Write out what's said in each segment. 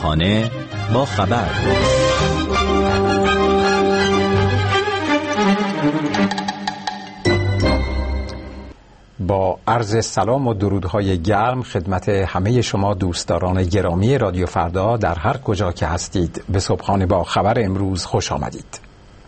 صبحانه با خبر. با عرض سلام و درودهای گرم خدمت همه شما دوستداران گرامی رادیو فردا در هر کجا که هستید، به صبحانه با خبر امروز خوش آمدید.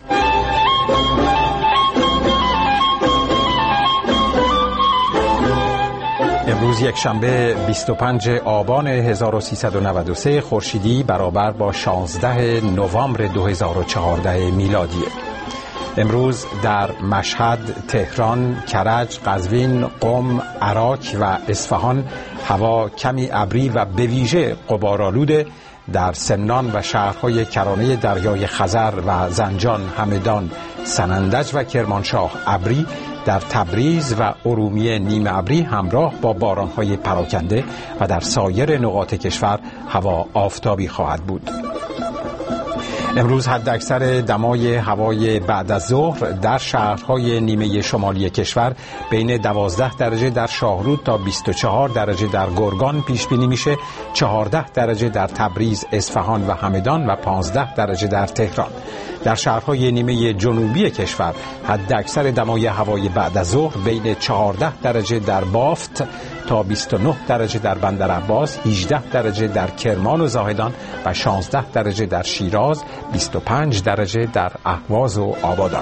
امروز یک شنبه 25 آبان 1393 خورشیدی برابر با 16 نوامبر 2014 میلادی. امروز در مشهد، تهران، کرج، قزوین، قم، عراق و اصفهان هوا کمی ابری و به ویژه غبارآلوده. در سمنان و شهرهای کرانه دریای خزر و زنجان، همدان، سنندج و کرمانشاه ابری، در تبریز و ارومیه نیمه ابری همراه با بارانهای پراکنده و در سایر نقاط کشور هوا آفتابی خواهد بود. امروز حداکثر دمای هوای بعد از ظهر در شهرهای نیمه شمالی کشور بین 12 درجه در شاهرود تا 24 درجه در گرگان پیش بینی میشه، 14 درجه در تبریز، اصفهان و همدان و 15 درجه در تهران. در شهرهای نیمه جنوبی کشور حداکثر دمای هوای بعد از ظهر بین 14 درجه در بافت تا 29 درجه در بندرعباس، 18 درجه در کرمان و زاهدان و 16 درجه در شیراز، 25 درجه در اهواز و آبادان.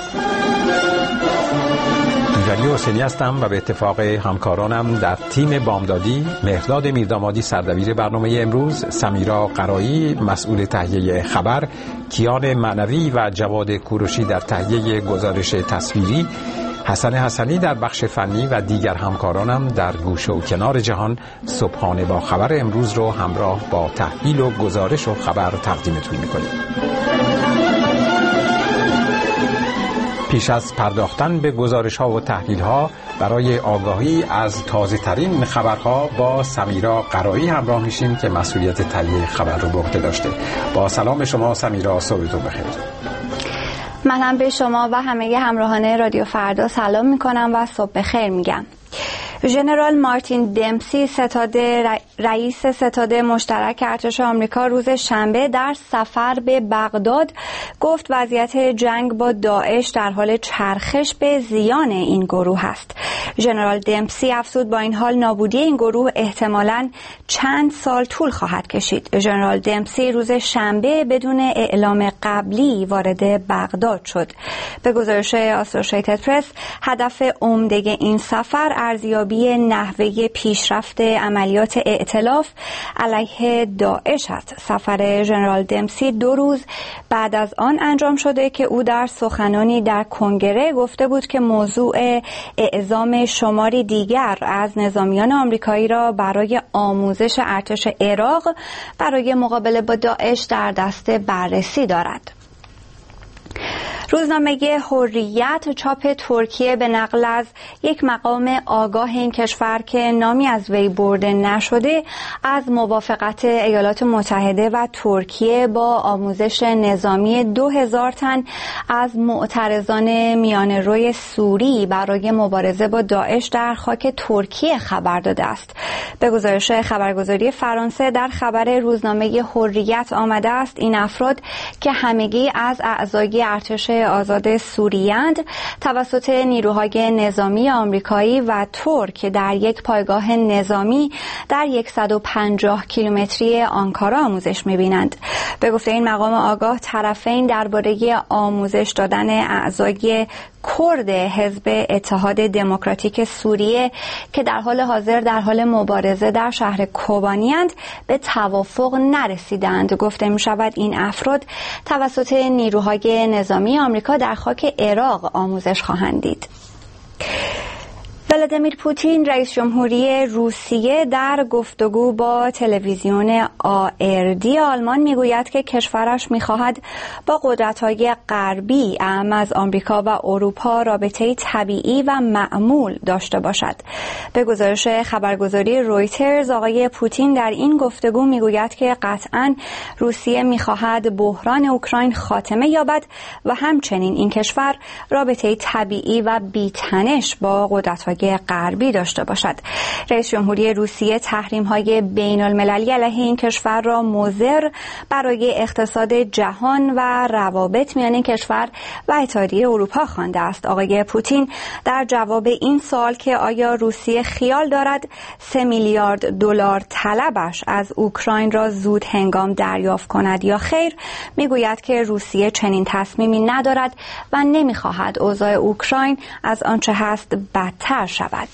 ولی حسینی هستم و به اتفاق همکارانم در تیم بامدادی، مهرداد میردامادی سردبیر برنامه امروز، سمیرا قرایی مسئول تهیه خبر، کیان معنوی و جواد کوروشی در تهیه گزارش تصویری، حسن حسنی در بخش فنی و دیگر همکارانم در گوشه و کنار جهان صبحانه با خبر امروز رو همراه با تحلیل و گزارش و خبر تقدیمتون میکنیم. پیش از پرداختن به گزارش ها و تحلیل ها، برای آگاهی از تازه ترین خبرها با سمیرا قرایی همراه میشیم که مسئولیت تهیه خبر رو به عهده داشته. با سلام شما سمیرا، صبحتون بخیر. منم به شما و همه همراهان رادیو فردا سلام میکنم و صبح بخیر میگم. ژنرال مارتین دمپسی رئیس ستاد مشترک ارتش آمریکا روز شنبه در سفر به بغداد گفت وضعیت جنگ با داعش در حال چرخش به زیان این گروه است. ژنرال دمپسی افزود با این حال نابودی این گروه احتمالاً چند سال طول خواهد کشید. ژنرال دمپسی روز شنبه بدون اعلام قبلی وارد بغداد شد. به گزارش آسوشیتد پرس، هدف عمده این سفر ارزیابی نحوه پیشرفت عملیات ائتلاف علیه داعش است. سفر ژنرال دمپسی 2 روز بعد از آن انجام شده که او در سخنانی در کنگره گفته بود که موضوع اعزام شماری دیگر از نظامیان آمریکایی را برای آموزش ارتش عراق برای مقابله با داعش در دست بررسی دارد. روزنامه حریت چاپ ترکیه به نقل از یک مقام آگاه این کشور که نامی از وی برده نشده، از موافقت ایالات متحده و ترکیه با آموزش نظامی 2000 تن از معترضان میانه‌روی سوری برای مبارزه با داعش در خاک ترکیه خبر داده است. به گزارش خبرگزاری فرانسه در خبر روزنامه حریت آمده است این افراد که همگی از اعضای ارتش آزاد سوریند توسط نیروهای نظامی آمریکایی و ترک در یک پایگاه نظامی در 150 کیلومتری آنکارا آموزش می‌بینند. به گفته این مقام آگاه، طرفین درباره آموزش دادن اعضای کرد حزب اتحاد دموکراتیک سوریه که در حال حاضر در حال مبارزه در شهر کوبانی‌اند به توافق نرسیدند. گفته می‌شود این افراد توسط نیروهای نظامی آمریکا در خاک عراق آموزش خواهند دید. ولادیمیر پوتین رئیس جمهوری روسیه در گفتگو با تلویزیون ARD آلمان میگوید که کشورش میخواهد با قدرت‌های غربی اعم از آمریکا و اروپا رابطه طبیعی و معمول داشته باشد. به گزارش خبرگزاری رویترز، آقای پوتین در این گفتگو میگوید که قطعاً روسیه میخواهد بحران اوکراین خاتمه یابد و همچنین این کشور رابطه طبیعی و بی‌تنش با قدرت‌های کره غربی داشته باشد. رئیس جمهوری روسیه تحریم‌های بین‌المللی علیه این کشور را مضر برای اقتصاد جهان و روابط میان این کشور و اتحادیه اروپا خوانده است. آقای پوتین در جواب این سوال که آیا روسیه خیال دارد 3 میلیارد دلار طلبش از اوکراین را زود هنگام دریافت کند یا خیر، میگوید که روسیه چنین تصمیمی ندارد و نمیخواهد اوضاع اوکراین از آنچه هست بدتر شود.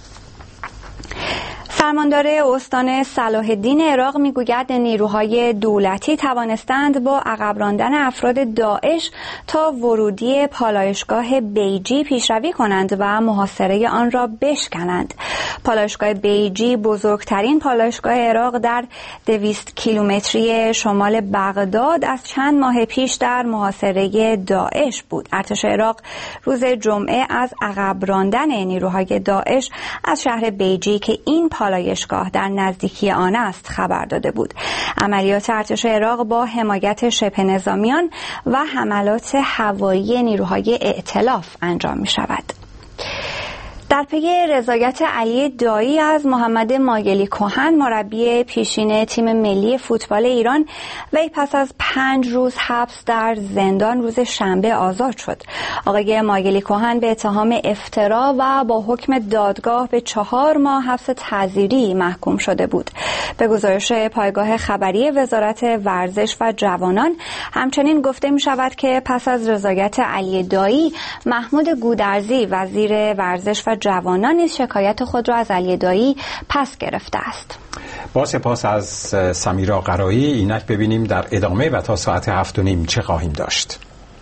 فرماندار استان صلاح الدین عراق میگوید نیروهای دولتی توانستند با عقب راندن افراد داعش تا ورودی پالایشگاه بیجی پیشروی کنند و محاصره آن را بشکنند. پالایشگاه بیجی بزرگترین پالایشگاه عراق در 200 کیلومتری شمال بغداد از چند ماه پیش در محاصره داعش بود. ارتش عراق روز جمعه از عقب راندن نیروهای داعش از شهر بیجی که این پالایشگاه در نزدیکی آن است خبر داده بود. عملیات ارتش عراق با حمایت شبه نظامیان و حملات هوایی نیروهای ائتلاف انجام می شود. در پی رضایت علی دایی از محمد ماگلی کهن مربی پیشین تیم ملی فوتبال ایران، وی پس از 5 روز حبس در زندان روز شنبه آزاد شد. آقای ماگلی کهن به اتهام افترا و با حکم دادگاه به 4 ماه حبس تعزیری محکوم شده بود. به گزارش پایگاه خبری وزارت ورزش و جوانان همچنین گفته می شود که پس از رضایت علی دایی، محمود گودرزی وزیر ورزش و جوانان نیز شکایت خود را از علی دایی پس گرفته است. با سپاس از سمیرا قرایی. اینک ببینیم در ادامه و تا ساعت 7:30 چه خواهیم داشت.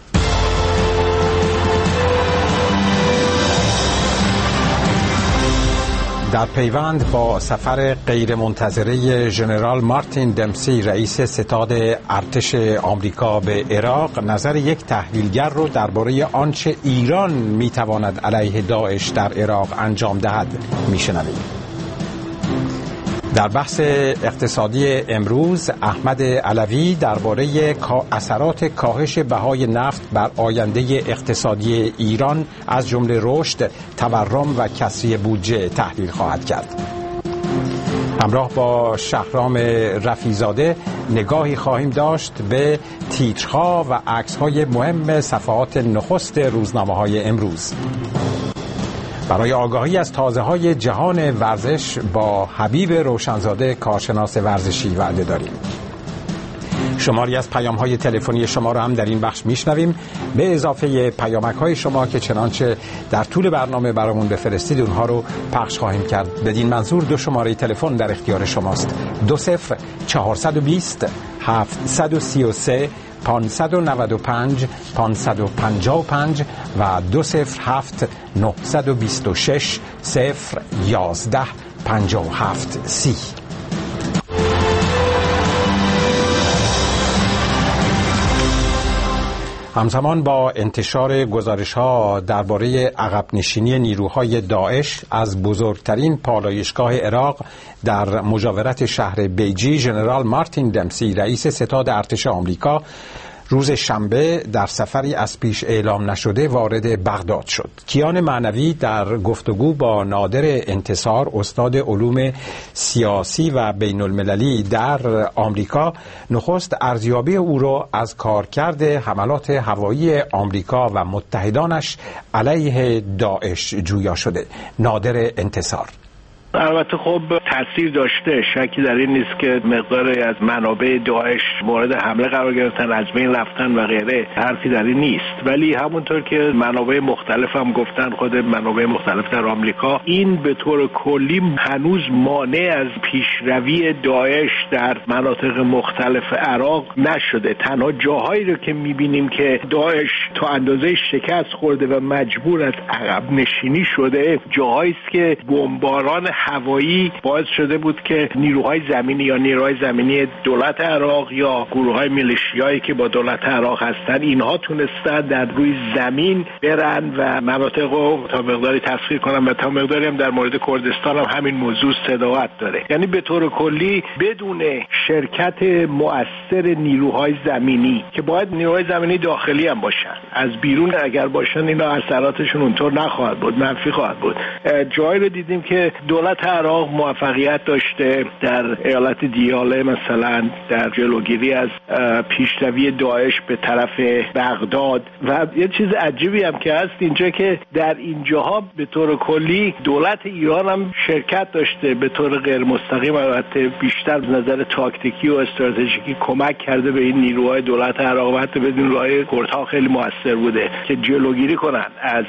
در پیوند با سفر غیرمنتظره ژنرال مارتین دمسی رئیس ستاد ارتش آمریکا به عراق، نظر یک تحلیلگر رو درباره آنچه ایران میتواند علیه داعش در عراق انجام دهد میشنویم. در بحث اقتصادی امروز احمد علوی درباره اثرات کاهش بهای نفت بر آینده اقتصادی ایران از جمله رشد، تورم و کسری بودجه تحلیل خواهد کرد. همراه با شهرام رفیزاده نگاهی خواهیم داشت به تیترها و عکس‌های مهم صفحات نخست روزنامه‌های امروز. برای آگاهی از تازه‌های جهان ورزش با حبیب روشنزاده کارشناس ورزشی وعده داریم. شماری از پیام‌های تلفنی شما را هم در این بخش میشنویم، به اضافه پیامک‌های شما که چنانچه در طول برنامه برامون بفرستید اونها رو پخش خواهیم کرد. بدین منظور 2 شماره تلفن در اختیار شماست: 20 733 595 555 و 207 926 011 57 30. همزمان با انتشار گزارش‌ها درباره عقب نشینی نیروهای داعش از بزرگترین پالایشگاه عراق در مجاورت شهر بیجی، ژنرال مارتین دمسی رئیس ستاد ارتش آمریکا روز شنبه در سفری از پیش اعلام نشده وارد بغداد شد. کیان معنوی در گفتگو با نادر انتصار، استاد علوم سیاسی و بین المللی در آمریکا، نخست ارزیابی او را از کارکرد حملات هوایی آمریکا و متحدانش علیه داعش جویا شده. نادر انتصار: البته خب تاثیر داشته، شکی در این نیست که مقداری از منابع داعش مورد حمله قرار گرفتن، از بین رفتن و غیره، حرفی در این نیست. ولی همونطور که منابع مختلف هم گفتن، خود منابع مختلف در آمریکا، این به طور کلی هنوز مانع از پیشروی داعش در مناطق مختلف عراق نشده. تنها جاهایی رو که میبینیم که داعش تا اندازه شکست خورده و مجبور از عقب نشینی شده، جاهایی است که بمباران هوایی باعث باعث شده بود که نیروهای زمینی یا نیروهای زمینی دولت عراق یا گروه‌های میلیشیایی که با دولت عراق هستن، اینها تونستن در روی زمین برن و مناطق رو تا مقداری تسخیر کنن و تا مقداری هم در مورد کردستان هم همین موضوع صداقت داره. یعنی به طور کلی بدون شرکت مؤثر نیروهای زمینی که باید نیروهای زمینی داخلی هم باشن، از بیرون اگر باشن اینا اثراتشون اونطور نخواهد بود، منفی خواهد بود. جایی رو دیدیم که دولت عراق موفقیت داشته در ایالت دیاله مثلا در جلوگیری از پیشروی داعش به طرف بغداد و یه چیز عجیبی هم که هست اینجا که در اینجاها به طور کلی دولت ایران هم شرکت داشته به طور غیر مستقیم، البته بیشتر از نظر تاکتیکی و استراتژیکی کمک کرده به این نیروهای دولت عراق و حتی بدون راه کردها خیلی موثر بوده که جلوگیری کنن از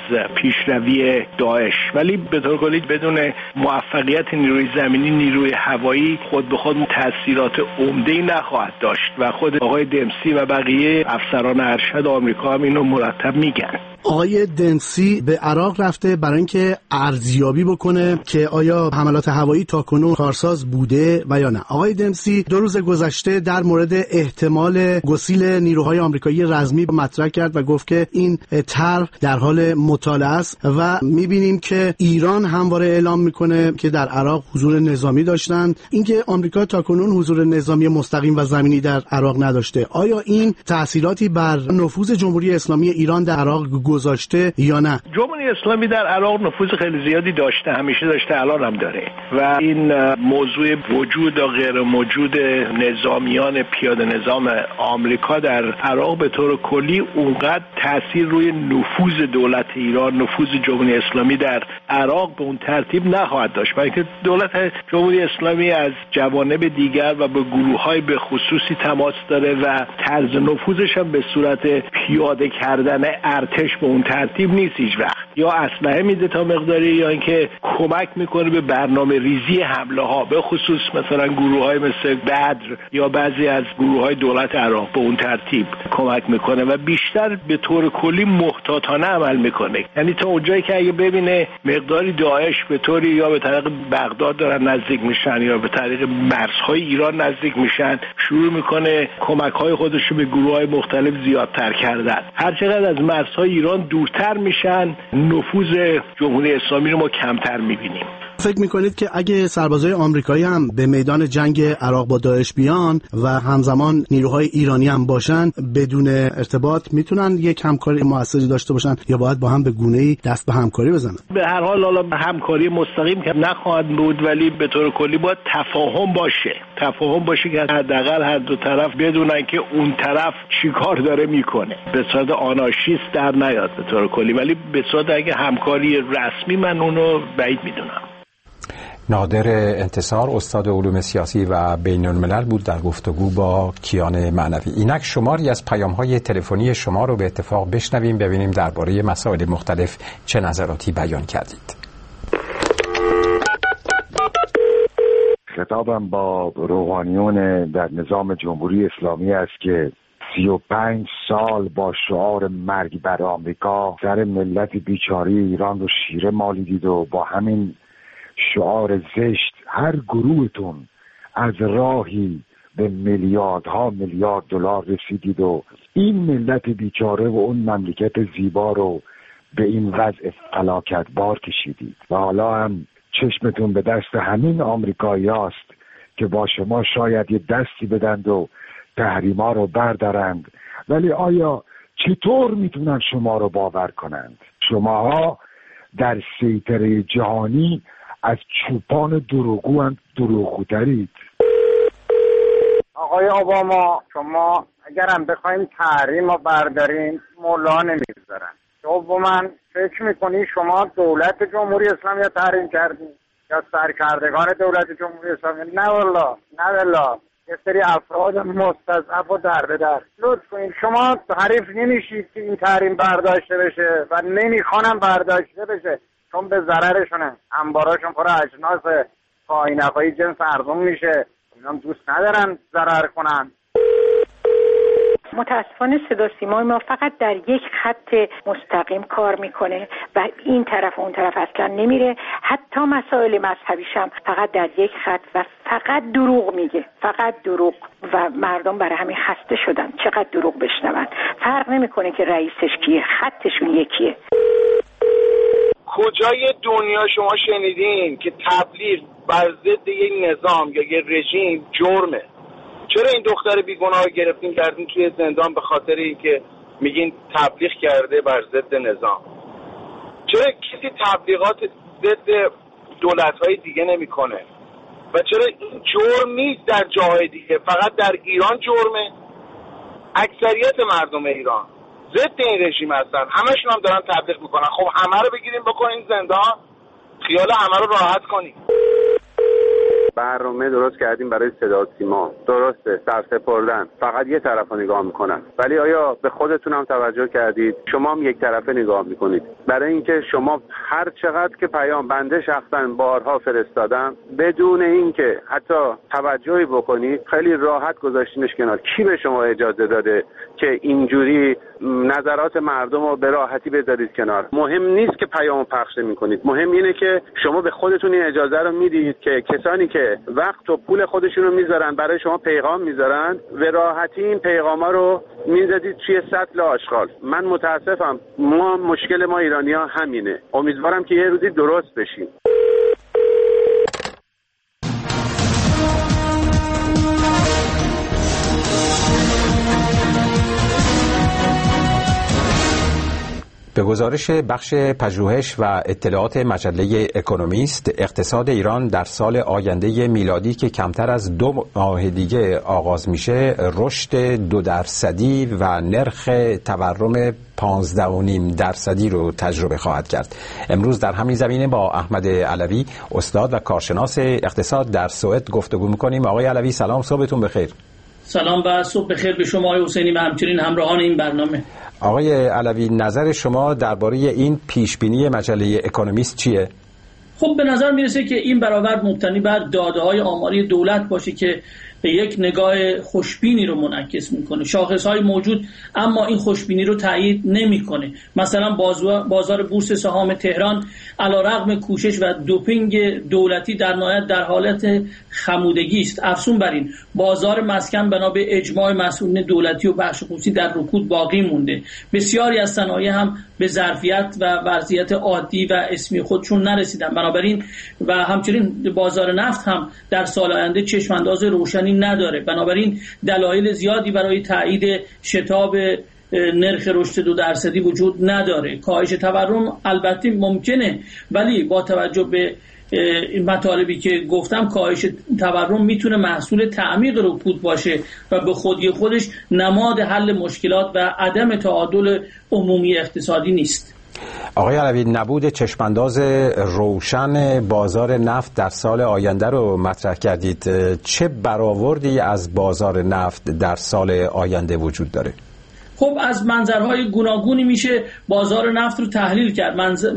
پیشروی داعش. ولی به طور کلی بدون موفقیت نیروی زمینی، نیروی هوایی خود به خود تاثیرات عمده‌ای نخواهد داشت و خود آقای دمسی و بقیه افسران ارشد آمریکا هم اینو مرتب میگن. آقای دمسی به عراق رفته برای اینکه ارزیابی بکنه که آیا حملات هوایی تاکنون کارساز بوده و یا نه. آقای دمسی 2 روز گذشته در مورد احتمال گسیل نیروهای آمریکایی رزمی مطرح کرد و گفت که این طرح در حال مطالعه است و میبینیم که ایران همواره اعلام میکنه که در عراق حضور نظامی داشتند. اینکه آمریکا تاکنون حضور نظامی مستقیم و زمینی در عراق نداشته، آیا این تأثیراتی بر نفوذ جمهوری اسلامی ایران در عراق گذاشته یا نه؟ جمهوری اسلامی در عراق نفوذ خیلی زیادی داشته، همیشه داشته، الان هم داره و این موضوع وجود یا غیر موجود نظامیان پیاده نظام آمریکا در عراق به طور کلی اونقدر تاثیر روی نفوذ دولت ایران، نفوذ جمهوری اسلامی در عراق به اون ترتیب نخواهد داشت، بلکه دولت جمهوری اسلامی از جوانب دیگر و با گروه‌های به خصوصی تماس داره و طرز نفوذش هم به صورت پیاده کردن ارتش به اون ترتیب نیست هیچ وقت. یا اسلحه میده تا مقداری یا اینکه کمک میکنه به برنامه ریزی حمله ها، به خصوص مثلا گروه‌های مثل بدر یا بعضی از گروه‌های دولت عراق به اون ترتیب کمک میکنه و بیشتر به طور کلی محتاطانه عمل میکنه. یعنی تا اونجایی که اگه ببینه مقداری داعش به طوری یا به طریق بغداد دارن نزدیک میشن یا به طریق مرزهای ایران نزدیک میشن، شروع میکنه کمک‌های خودش رو به گروه‌های مختلف زیادتر کردن. هر چقدر از مرزهای ایران دورتر میشن، نفوذ جمهوری اسلامی رو ما کمتر میبینیم. فکر میکنید که اگه سربازای آمریکایی هم به میدان جنگ عراق با داعش بیان و همزمان نیروهای ایرانی هم باشن، بدون ارتباط میتونن یک همکاری موثری داشته باشن یا باید با هم به گونه‌ای دست به همکاری بزنن؟ به هر حال حالا همکاری مستقیم که نخواهد بود، ولی به طور کلی باید تفاهم باشه که حداقل هر دو طرف بدونن که اون طرف چیکار داره میکنه، به صورت آنارشیست در نیاد به طور کلی، ولی به صورت اگه همکاری رسمی من اونو بعید میدونم. نادر انتصار، استاد علوم سیاسی و بین الملل بود در گفتگو با کیان معنوی. اینک شماری از پیام‌های تلفنی شما رو به اتفاق بشنویم، ببینیم درباره مسائل مختلف چه نظراتی بیان کردید. خطابم با روحانیون در نظام جمهوری اسلامی است که 35 سال با شعار مرگ بر آمریکا سر ملت بیچاره ایران رو شیره مالیدید و با همین شعار زشت هر گروهتون از راهی به میلیاردها میلیارد دلار رسیدید و این ملت بیچاره و اون مملکت زیبا رو به این وضع فلاکت بار کشیدید و حالا هم چشمتون به دست همین آمریکایی است که با شما شاید یه دستی بدند و تحریما رو بردارند، ولی آیا چطور میتونن شما رو باور کنند؟ شماها در سیطره جهانی از چوپان دروغگو هم دروغگوترید. آقای اوباما، شما اگرم بخوایم تحریم رو بردارین مولا نمیذارن. دوما فکر میکنی شما دولت جمهوری اسلامی رو تحریم کردین یا سرکردگان دولت جمهوری اسلامی؟ نه والله یه سری افراد مستضعف و در لطف کنید. شما حریف نمیشید که این تحریم برداشته بشه و نمیخوانم برداشته بشه چون به ضررشونه. انباراشون پر اجناس پایینقایی جنس ارزون میشه، اینا دوست ندارن ضرر کنن. متاسفانه صدا سیمای ما فقط در یک خط مستقیم کار میکنه و این طرف و اون طرف اصلا نمیره. حتی مسائل مذهبیش هم فقط در یک خط و فقط دروغ میگه، فقط دروغ، و مردم برای همین خسته شدن. چقدر دروغ بشنون، فرق نمیکنه که رئیسش کیه، خطشون یکیه. کجای دنیا شما شنیدین که تبلیغ بر ضد یک نظام یا یک رژیم جرمه؟ چرا این دختر بیگناه گرفتین کردین توی زندان به خاطر اینکه میگین تبلیغ کرده بر ضد نظام؟ چرا کسی تبلیغات ضد دولت‌های دیگه نمی‌کنه؟ و چرا این جرم نیست در جاهای دیگه، فقط در ایران جرمه؟ اکثریت مردم ایران ضد این رژیم هستن، همشون هم دارن تبلیغ میکنن. خب همه رو بگیریم بکنین زندان، خیال همه رو راحت کنیم. برنامه درست کردیم برای صدا و سیما، درسته، سرسپردن، فقط یه طرف رو نگاه میکنن. ولی آیا به خودتون هم توجه کردید شما هم یک طرفه نگاه میکنید؟ برای اینکه شما هر چقدر که پیام بنده شخصا بارها فرستادم بدون اینکه حتی توجهی بکنید، خیلی راحت گذاشتینش کنار. کی به شما اجازه داده که اینجوری نظرات مردم رو به راحتی بذارید کنار؟ مهم نیست که پیامو پخش میکنید، مهم اینه که شما به خودتون این اجازه رو میدید که کسانی که وقت و پول خودشون رو میذارن برای شما پیغام میذارن، به راحتی این پیغاما رو میذارید توی سطل آشغال. من متاسفم، مشکل ما ایرانی‌ها همینه. امیدوارم که یه روزی درست بشیم. به گزارش بخش پژوهش و اطلاعات مجله اکونومیست، اقتصاد ایران در سال آینده میلادی که کمتر از 2 ماه دیگه آغاز میشه، رشد 2% و نرخ تورم 15.5% رو تجربه خواهد کرد. امروز در همین زمینه با احمد علوی، استاد و کارشناس اقتصاد در سوئد گفتگو میکنیم. آقای علوی سلام، صبحتون بخیر. سلام و صبح بخیر به شما آقای حسینی و همچنین همراهان این برنامه. آقای علوی، نظر شما درباره این پیشبینی مجله اکونومیست چیه؟ خب به نظر میرسه که این برآورد مبتنی بر داده‌های آماری دولت باشه که به یک نگاه خوشبینی رو منعکس میکنه. شاخص‌های موجود اما این خوشبینی رو تایید نمیکنه. مثلا بازار بورس سهام تهران علیرغم کوشش و دوپینگ دولتی در نهایت در حالت خمودگی است. افزون بر این، بازار مسکن بنا به اجماع مسئولین دولتی و بخش خصوصی در رکود باقی مونده. بسیاری از صنایع هم به ظرفیت و وضعیت عادی و اسمی خودشون نرسیدن. بنابراین و همچنین بازار نفت هم در سال آینده چشم‌انداز روشنی نداره. بنابراین دلایل زیادی برای تایید شتاب نرخ رشد 2% وجود نداره. کاهش تورم البته ممکنه، ولی با توجه به این مطالبی که گفتم کاهش تورم میتونه محصول تعمیق رکود باشه و به خودی خودش نماد حل مشکلات و عدم تعادل عمومی اقتصادی نیست. آقای علوی، نبود چشمانداز روشن بازار نفت در سال آینده رو مطرح کردید. چه برآوردی از بازار نفت در سال آینده وجود داره؟ خب از منظرهای گوناگونی میشه بازار نفت رو تحلیل کرد.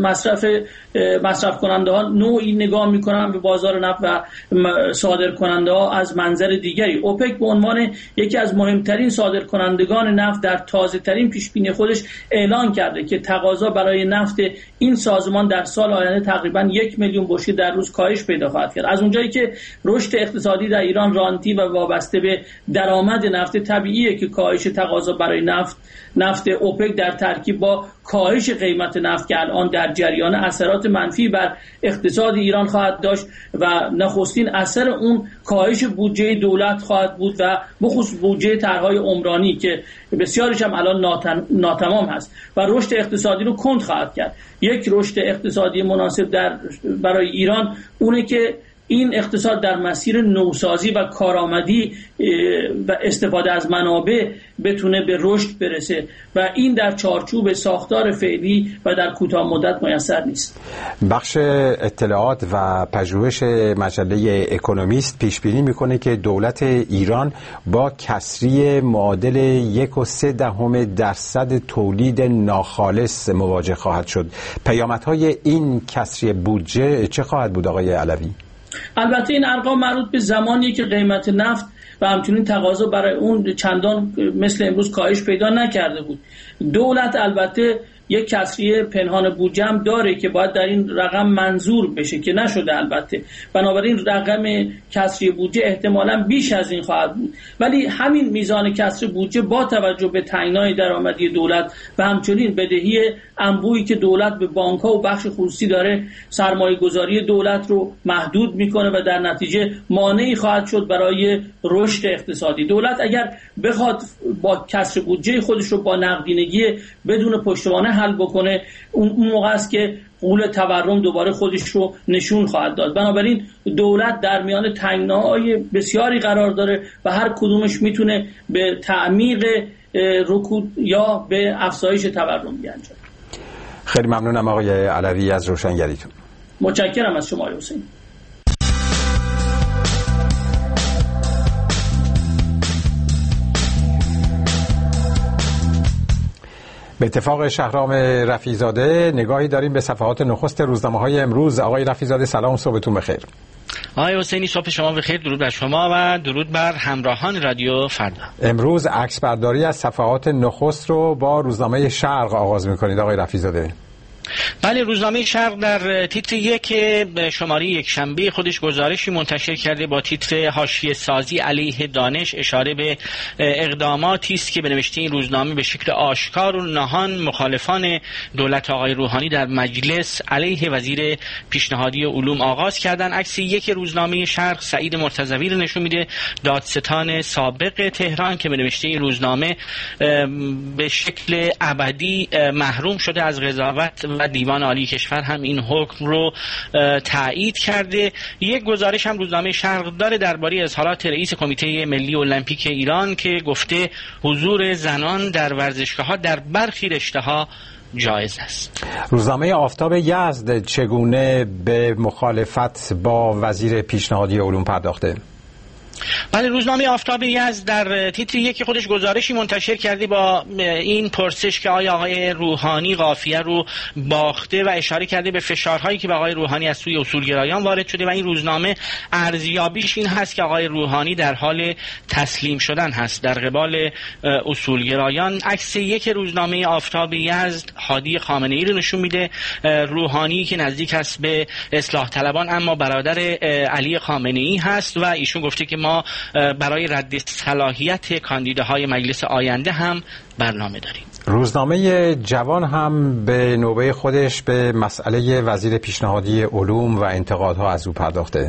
مصرف کننده ها نوعی نگاه میکنن به بازار نفت و صادر کننده ها از منظر دیگری. اوپک به عنوان یکی از مهمترین صادر کنندگان نفت در تازه ترین پیشبینی خودش اعلان کرده که تقاضا برای نفت این سازمان در سال آینده تقریبا 1 میلیون بشکه در روز کاهش پیدا خواهد کرد. از اونجایی که رشد اقتصادی در ایران رانتی و وابسته به درآمد نفت، طبیعیه که کاهش تقاضا برای نفت اوپک در ترکیب با کاهش قیمت نفت که الان در جریان اثرات منفی بر اقتصاد ایران خواهد داشت و نخستین اثر اون کاهش بودجه دولت خواهد بود و بخصوص بودجه طرح‌های عمرانی که بسیارش هم الان ناتمام هست و رشد اقتصادی رو کند خواهد کرد. یک رشد اقتصادی مناسب برای ایران اونه که این اقتصاد در مسیر نوسازی و کارآمدی و استفاده از منابع بتونه به رشد برسه و این در چارچوب ساختار فعلی و در کوتاه مدت میسر نیست. بخش اطلاعات و پژوهش مجله اکونومیست پیش بینی میکنه که دولت ایران با کسری معادل 1.3% تولید ناخالص مواجه خواهد شد. پیامدهای این کسری بودجه چه خواهد بود آقای علوی؟ البته این ارقام مربوط به زمانیه که قیمت نفت و همچنین تقاضا برای اون چندان مثل امروز کاهش پیدا نکرده بود. دولت البته یک کسری پنهان بودجه هم داره که باید در این رقم منظور بشه که نشده البته. بنابراین رقم کسری بودجه احتمالاً بیش از این خواهد بود، ولی همین میزان کسری بودجه با توجه به تنگنای درآمدی دولت و همچنین بدهی انبوهی که دولت به بانک‌ها و بخش خصوصی داره سرمایه‌گذاری دولت رو محدود میکنه و در نتیجه مانعی خواهد شد برای رشد اقتصادی. دولت اگر بخواد با کسر بودجه خودش رو با نقدینگی بدون پشتوانه حل بکنه، اون موقع است که غول تورم دوباره خودش رو نشون خواهد داد. بنابراین دولت در میان تنگناهای بسیاری قرار داره و هر کدومش میتونه به تعمیق رکود یا به افزایش تورم بیانجامه. خیلی ممنونم آقای علوی از روشنگریتون. متشکرم از شما حسین. به اتفاق شهرام رفیع‌زاده نگاهی داریم به صفحات نخست روزنامه‌های امروز. آقای رفیع‌زاده سلام، صبحتون بخیر. آقای حسینی صبح شما بخیر، درود بر شما و درود بر همراهان رادیو فردا. امروز عکس برداری از صفحات نخست رو با روزنامه شرق آغاز می‌کنید آقای رفیع‌زاده. بله، روزنامه شرق در تیتر 1 شماره یکشنبه خودش گزارشی منتشر کرده با تیتر حاشیه سازی علیه دانش، اشاره به اقداماتی است که به نوشته این روزنامه به شکل آشکار و نهان مخالفان دولت آقای روحانی در مجلس علیه وزیر پیشنهادی علوم آغاز کردن. عکس 1 روزنامه شرق سعید مرتضوی رو نشون میده، دادستان سابق تهران که به نوشته این روزنامه به شکل ابدی محروم شده از قضاوت و دیوان عالی کشور هم این حکم رو تایید کرده. یک گزارش هم روزنامه شرق داره درباره اظهارات رئیس کمیته ملی المپیک ایران که گفته حضور زنان در ورزشگاه‌ها در برخی رشته‌ها جایز است. روزنامه آفتاب یزد چگونه به مخالفت با وزیر پیشنهادی علوم پرداخته؟ بله، روزنامه آفتاب یزد در تیتر 1 خودش گزارشی منتشر کرده با این پرسش که آقای روحانی قافیه رو باخته و اشاره کرده به فشارهایی که به آقای روحانی از سوی اصولگرایان وارد شده و این روزنامه ارزیابیش این هست که آقای روحانی در حال تسلیم شدن هست در قبال اصولگرایان. عکس 1 روزنامه آفتاب یزد هادی خامنه‌ای رو نشون میده، روحانی که نزدیک است به اصلاح طلبان اما برادر علی خامنه‌ای هست و ایشون گفته که ما برای رد صلاحیت کاندیداهای مجلس آینده هم برنامه داریم. روزنامه جوان هم به نوبه خودش به مسئله وزیر پیشنهادی علوم و انتقادها از او پرداخته.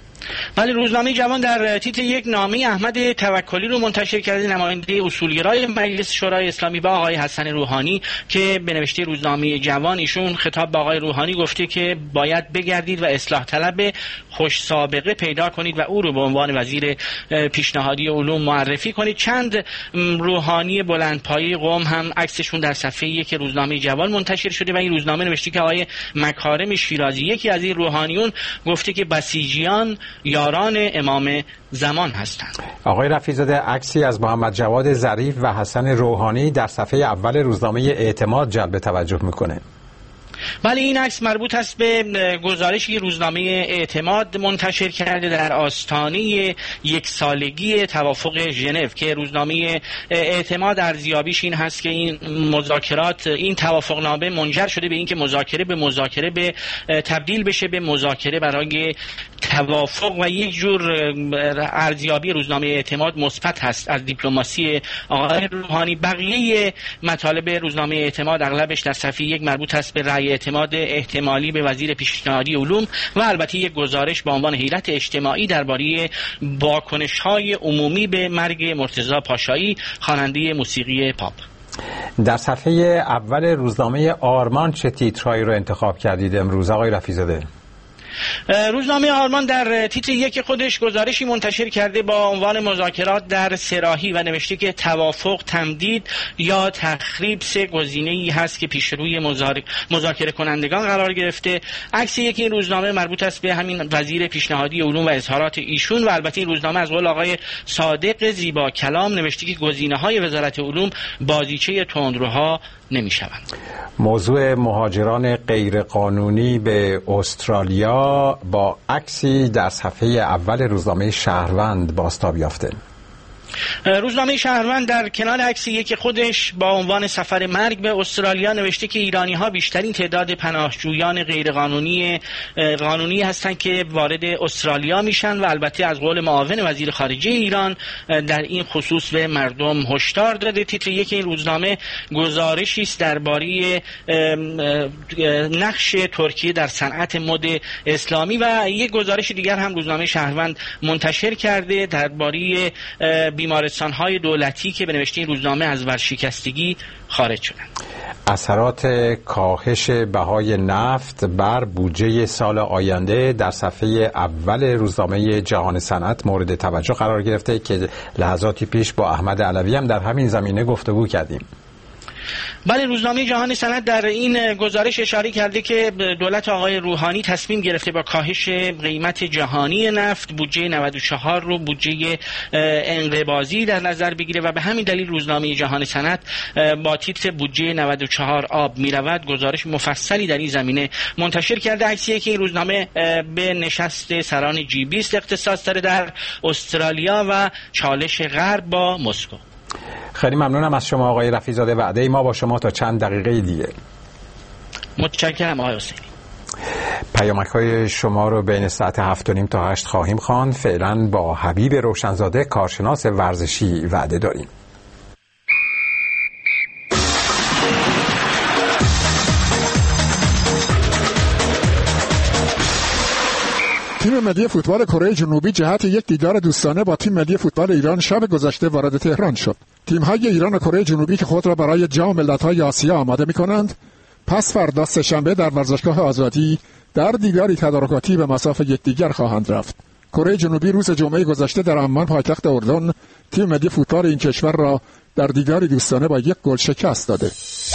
بله، روزنامه جوان در تیتر 1 نامه احمد توکلی رو منتشر کرده، نماینده اصولگرای مجلس شورای اسلامی با آقای حسن روحانی که به نوشته روزنامه جوان ایشون خطاب به آقای روحانی گفته که باید بگردید و اصلاح طلب خوش سابقه پیدا کنید و او رو به عنوان وزیر پیشنهادی علوم معرفی کنید. چند روحانی بلندپایه قم هم عکسشون در صفحه 1 روزنامه جوان منتشر شده و این روزنامه نوشته که آقای مکارم شیرازی یکی از این روحانیون گفته که بسیجیان یاران امام زمان هستند. آقای رفیع‌زاده عکسی از محمد جواد ظریف و حسن روحانی در صفحه اول روزنامه اعتماد جلب توجه میکنه. بله، این عکس مربوط است به گزارشی روزنامه اعتماد منتشر کرده در آستانه 1 سالگی توافق ژنو که روزنامه اعتماد ارزیابیش این هست که این مذاکرات، این توافقنامه منجر شده به اینکه مذاکره به تبدیل بشه به مذاکره برای توافق و یک جور ارزیابی روزنامه اعتماد مثبت هست از دیپلماسی آقای روحانی. بقیه مطالب روزنامه اعتماد اغلبش در صفحه 1 مربوط است به رأی اعتماد احتمالی به وزیر پیشنهادی علوم و البته یک گزارش با عنوان حیرت اجتماعی درباره واکنش‌های عمومی به مرگ مرتضی پاشایی خواننده موسیقی پاپ. در صفحه اول روزنامه آرمان چه تیترهایی رو انتخاب کردید امروز آقای رفیع‌زاده؟ روزنامه آرمان در تیتر 1 خودش گزارشی منتشر کرده با عنوان مذاکرات در سراحی و نوشته که توافق، تمدید یا تخریب 3 گزینه‌ای هست که پیش روی مذاکره کنندگان قرار گرفته. عکس یکی این روزنامه مربوط است به همین وزیر پیشنهادی علوم و اظهارات ایشون و البته این روزنامه از قول آقای صادق زیبا کلام نوشته که گزینه‌های وزارت علوم بازیچه تندروها نمی‌شوند. موضوع مهاجران غیرقانونی به استرالیا با عکسی در صفحه اول روزنامه شهروند بازتاب یافته. روزنامه شهروند در کنار عکسی که خودش با عنوان سفر مرگ به استرالیا نوشته که ایرانی‌ها بیشترین تعداد پناهجویان غیرقانونی هستند که وارد استرالیا میشن و البته از قول معاون وزیر خارجه ایران در این خصوص به مردم هشدار داده. تیتر یک این روزنامه گزارشی است درباره نقش ترکیه در صنعت مد اسلامی و یک گزارش دیگر هم روزنامه شهروند منتشر کرده درباره بیمارستان‌های دولتی که به نوشته این روزنامه از ورشکستگی خارج شدند. اثرات کاهش بهای نفت بر بودجه سال آینده در صفحه اول روزنامه جهان صنعت مورد توجه قرار گرفته که لحظاتی پیش با احمد علوی هم در همین زمینه گفتگو کردیم. بله، روزنامه جهان صنعت در این گزارش اشاره کرده که دولت آقای روحانی تصمیم گرفته با کاهش قیمت جهانی نفت بودجه 94 رو بودجه انقباضی در نظر بگیره و به همین دلیل روزنامه جهان صنعت با تیتر بودجه 94 آب میرود گزارش مفصلی در این زمینه منتشر کرده. عکسیه که این روزنامه به نشست سران G20 اختصاص داره در استرالیا و چالش غرب با مسکو. خیلی ممنونم از شما آقای رفیع‌زاده. وعده ما با شما تا چند دقیقه دیگه. متشکرم آقای حسینی. پیامک‌های شما رو بین ساعت 7:30 تا 8 خواهیم خواند. فعلا با حبیب روشنزاده کارشناس ورزشی وعده داریم. تیم ملی فوتبال کره جنوبی جهت یک دیدار دوستانه با تیم ملی فوتبال ایران شب گذشته وارد تهران شد. تیم‌های ایران و کره جنوبی که خود را برای جام ملت‌های آسیا آماده می‌کنند، پس فردا سه‌شنبه در ورزشگاه آزادی در دیداری تدارکاتی به مصاف یکدیگر خواهند رفت. کره جنوبی روز جمعه گذشته در عمان پایتخت اردن تیم ملی فوتبال این کشور را در دیداری دوستانه با 1 گل شکست داده.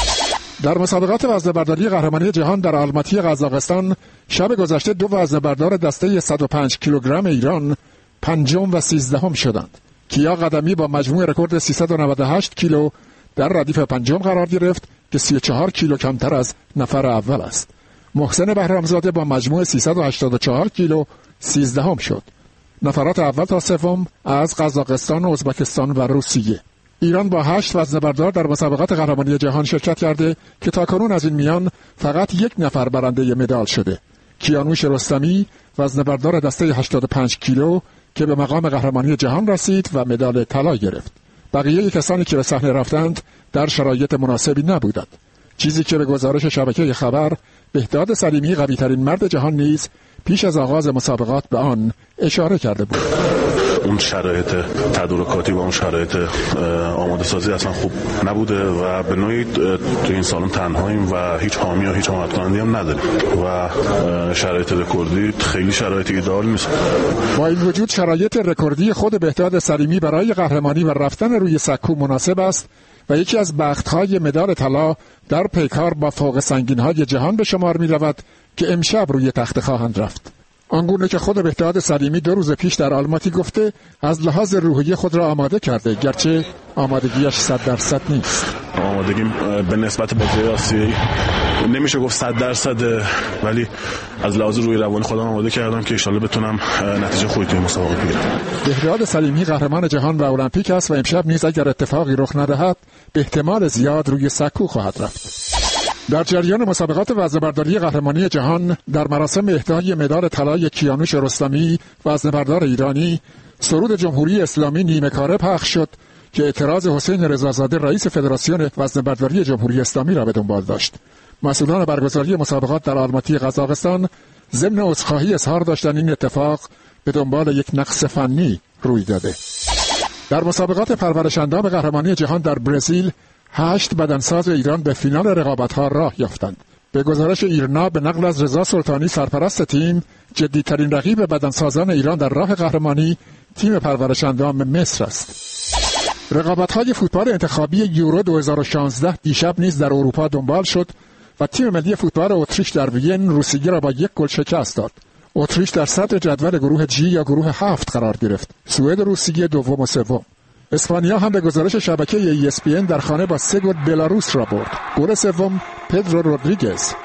در مسابقات وزنه‌برداری قهرمانی جهان در آلماتی قزاقستان شب گذشته 2 وزنه‌بردار دسته 105 کیلوگرم ایران پنجم و 13م شدند. کیا قدمی با مجموع رکورد 398 کیلو در ردیف پنجم قرار گرفت که 34 کیلو کمتر از نفر اول است. محسن بهرامزاده با مجموع 384 کیلو 13م شد. نفرات اول تا سوم از قزاقستان، ازبکستان و روسیه. ایران با 8 وزنه‌بردار در مسابقات قهرمانی جهان شرکت کرده که تاکنون از این میان فقط 1 نفر برنده مدال شده. کیانوش رستمی وزنه‌بردار دسته 85 کیلو که به مقام قهرمانی جهان رسید و مدال طلا گرفت. بقیه کسانی که به صحنه رفتند در شرایط مناسبی نبودند، چیزی که به گزارش شبکه خبر بهداد سلیمی قوی‌ترین مرد جهان نیز پیش از آغاز مسابقات به آن اشاره کرده بود. اون شرایط تدارکاتی و اون شرایط آماده سازی اصلا خوب نبوده و به نوعی تو این سالن تنهاییم و هیچ حامی و هیچ حمایت کننده هم نداریم و شرایط رکوردی خیلی شرایط ایدئال نیست. با این وجود شرایط رکوردی خود بهداد سلیمی برای قهرمانی و رفتن روی سکو مناسب است و یکی از بخت‌های مدال طلا در پیکار با فوق سنگین‌های جهان به شمار می‌رود که امشب روی تخت خواهند رفت. آنگونه که خود بهداد سلیمی 2 روز پیش در آلماتی گفته از لحاظ روحی خود را آماده کرده، گرچه آمادگیش 100% نیست. آمادگیم به نسبت بازی آسیایی نمیشه گفت 100%، ولی از لحاظ روحی روانی خودم آماده کردم که ان شاءالله بتونم نتیجه خوبی توی مسابقه بگیرم. بهداد سلیمی قهرمان جهان و المپیک است و امشب نیز اگر اتفاقی رخ ندهد به احتمال زیاد روی سکو خواهد رفت. در جریان مسابقات وزنه‌برداری قهرمانی جهان در مراسم اهدای مدال طلای کیانوش رستمی وزنه‌بردار ایرانی سرود جمهوری اسلامی نیمه کاره پخش شد که اعتراض حسین رضازاده رئیس فدراسیون وزنه‌برداری جمهوری اسلامی را به دنبال داشت. مسئولان برگزاری مسابقات در آلماتی قزاقستان ضمن عذرخواهی اظهار داشتند این اتفاق به دنبال یک نقص فنی روی داده. در مسابقات پرورش‌اندام قهرمانی جهان در برزیل 8 بدنساز ایران به فینال رقابت‌ها راه یافتند. به گزارش ایرنا به نقل از رضا سلطانی سرپرست تیم، جدی‌ترین رقیب بدنسازان ایران در راه قهرمانی تیم پرورش‌اندام مصر است. رقابت‌های فوتبال انتخابی یورو 2016 دیشب نیز در اروپا دنبال شد و تیم ملی فوتبال اتریش در وین روسیه را با 1 گل شکست داد. اتریش در صدر جدول گروه جی یا گروه 7 قرار گرفت. سوئد روسیه دوم و سوم. اسپانیا هم به گزارش شبکه ESPN در خانه با 3 گل بلاروس را برد. گل سوم پدرو رودریگز.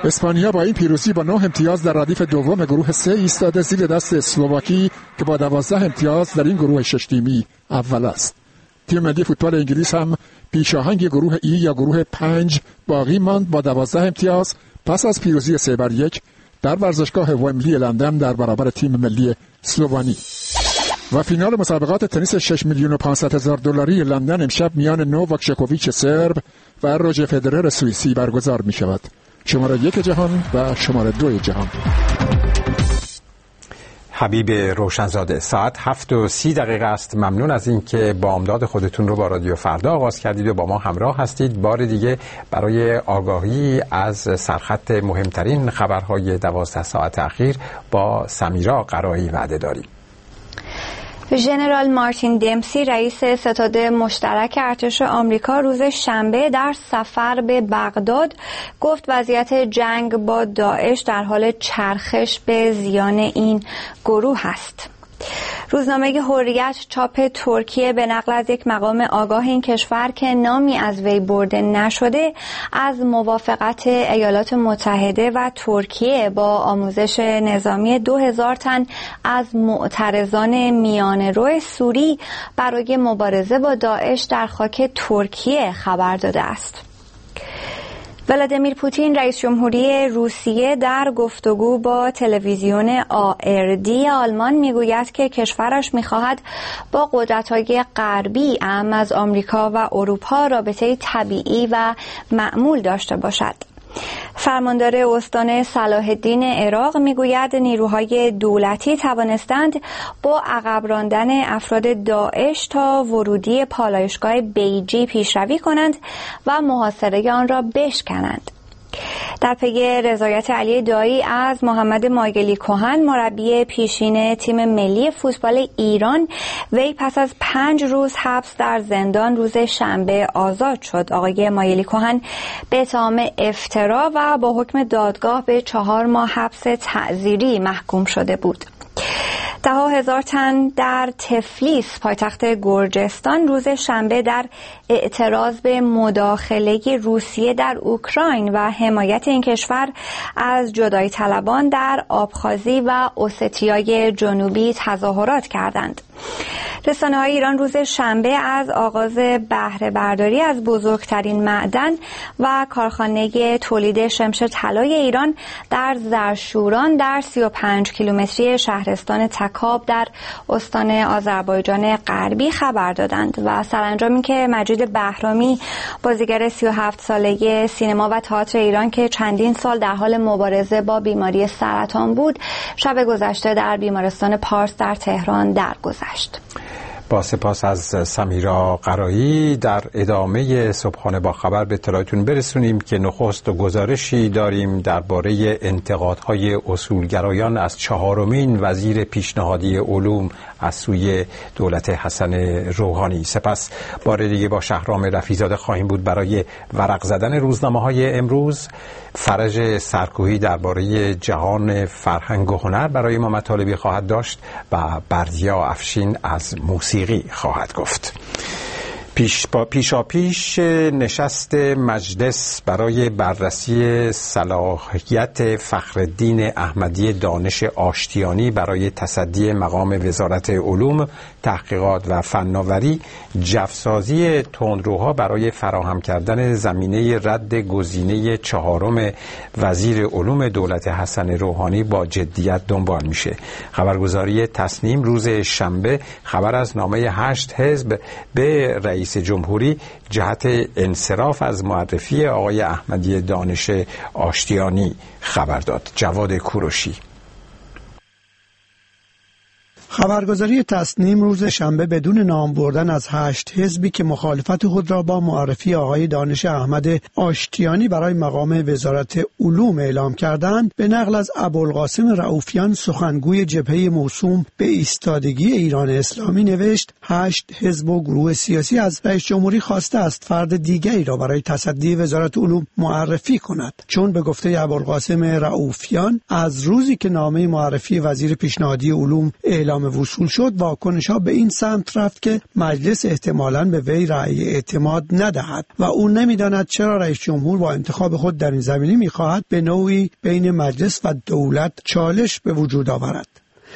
اسپانیا با این پیروزی با 9 امتیاز در ردیف دوم گروه 3 ایستاده زیر دست اسلواکی که با 12 امتیاز در این گروه 6 تیمی اول است. تیم ملی فوتبال انگلیس هم پیشاهنگ گروه ای یا گروه 5 باقی ماند با 12 امتیاز پس از پیروزی 3-1 در ورزشگاه ومبلی لندن در برابر تیم ملی اسلوونی. و فینال مسابقات تنیس 6,500,000 دلاری لندن امشب میان نوواک جوکوویچ سرب و روجر فدرر سوئیسی برگزار می شود. شماره 1 جهان و شماره 2 جهان. حبیب روشنزاده، ساعت 7:30 است. ممنون از این که بامداد خودتون رو با رادیو فردا آغاز کردید و با ما همراه هستید. بار دیگه برای آگاهی از سرخط مهمترین خبرهای 12 ساعت اخیر با سمیرا قرایی وعده داریم. ژنرال مارتین دمسی رئیس ستاد مشترک ارتش آمریکا روز شنبه در سفر به بغداد گفت وضعیت جنگ با داعش در حال چرخش به زیان این گروه است. روزنامه حریت چاپ ترکیه به نقل از یک مقام آگاه این کشور که نامی از وی برده نشده از موافقت ایالات متحده و ترکیه با آموزش نظامی 2000 تن از معترضان میانه‌رو سوری برای مبارزه با داعش در خاک ترکیه خبر داده است. ولادیمیر پوتین رئیس جمهوری روسیه در گفتگو با تلویزیون ARD آلمان میگوید که کشورش میخواهد با قدرت‌های غربی اعم از آمریکا و اروپا رابطه طبیعی و معمول داشته باشد. فرماندار استان صلاح الدین عراق میگوید نیروهای دولتی توانستند با عقب راندن افراد داعش تا ورودی پالایشگاه بیجی پیشروی کنند و محاصره آن را بشکنند. در پی رضایت علی دایی از محمد مایگلی کهن مربی پیشین تیم ملی فوتبال ایران، وی پس از 5 روز حبس در زندان روز شنبه آزاد شد. آقای مایگلی کهن به اتهام افترا و با حکم دادگاه به 4 ماه حبس تعزیری محکوم شده بود. 10,000 تن در تفلیس پایتخت گرجستان روز شنبه در اعتراض به مداخله روسیه در اوکراین و حمایت این کشور از جدایی طلبان در آبخازی و اوستیای جنوبی تظاهرات کردند. رسانه‌های ایران روز شنبه از آغاز بهره برداری از بزرگترین معدن و کارخانه تولید شمش طلای ایران در زرشوران در 35 کیلومتری شهرستان تکاب در استان آذربایجان غربی خبر دادند و سرانجام اینکه مجید بهرامی، بازیگر 37 ساله سینما و تئاتر ایران که چندین سال در حال مبارزه با بیماری سرطان بود، شب گذشته در بیمارستان پارس در تهران درگذشت. با سپاس از سمیرا قرایی. در ادامه صبحانه با خبر به اطلاعتون برسونیم که نخست و گزارشی داریم درباره انتقادهای اصولگرایان از 4مین وزیر پیشنهادی علوم از سوی دولت حسن روحانی. سپس بار دیگه با شهرام رفیع‌زاده خواهیم بود برای ورق زدن روزنامه‌های امروز. فرج سرکوهی درباره جهان فرهنگ و هنر برای ما مطالبی خواهد داشت و بردیا افشین از موسیقی خواهد گفت. پیش نشست مجلس برای بررسی صلاحیت فخرالدین احمدی دانش آشتیانی برای تصدی مقام وزارت علوم، تحقیقات و فناوری، جفسازی تندروها برای فراهم کردن زمینه رد گزینه 4 وزیر علوم دولت حسن روحانی با جدیت دنبال میشه. خبرگزاری تصنیم روز شنبه خبر از نامه 8 حزب به رئیس جمهوری جهت انصراف از معرفی آقای احمدی دانش آشتیانی خبر داد. جواد کوروشی. خبرگزاری تصنیم روز شنبه بدون نام بردن از 8 حزبی که مخالفت خود را با معرفی آقای دانش احمد آشتیانی برای مقام وزارت علوم اعلام کردند، به نقل از ابوالقاسم رؤوفیان سخنگوی جبهه موسوم به ایستادگی ایران اسلامی نوشت: 8 حزب و گروه سیاسی از رئیس جمهوری خواسته است فرد دیگری را برای تصدی وزارت علوم معرفی کند، چون به گفته ابوالقاسم رؤوفیان از روزی که نامه معرفی وزیر پیشنهادی علوم اعلام نامه وصول شد، واکنش‌ها به این سمت رفت که مجلس احتمالاً به وی رأی اعتماد ندهد و او نمی‌داند چرا رئیس جمهور با انتخاب خود در این زمینه می‌خواهد به نوعی بین مجلس و دولت چالش به وجود آورد.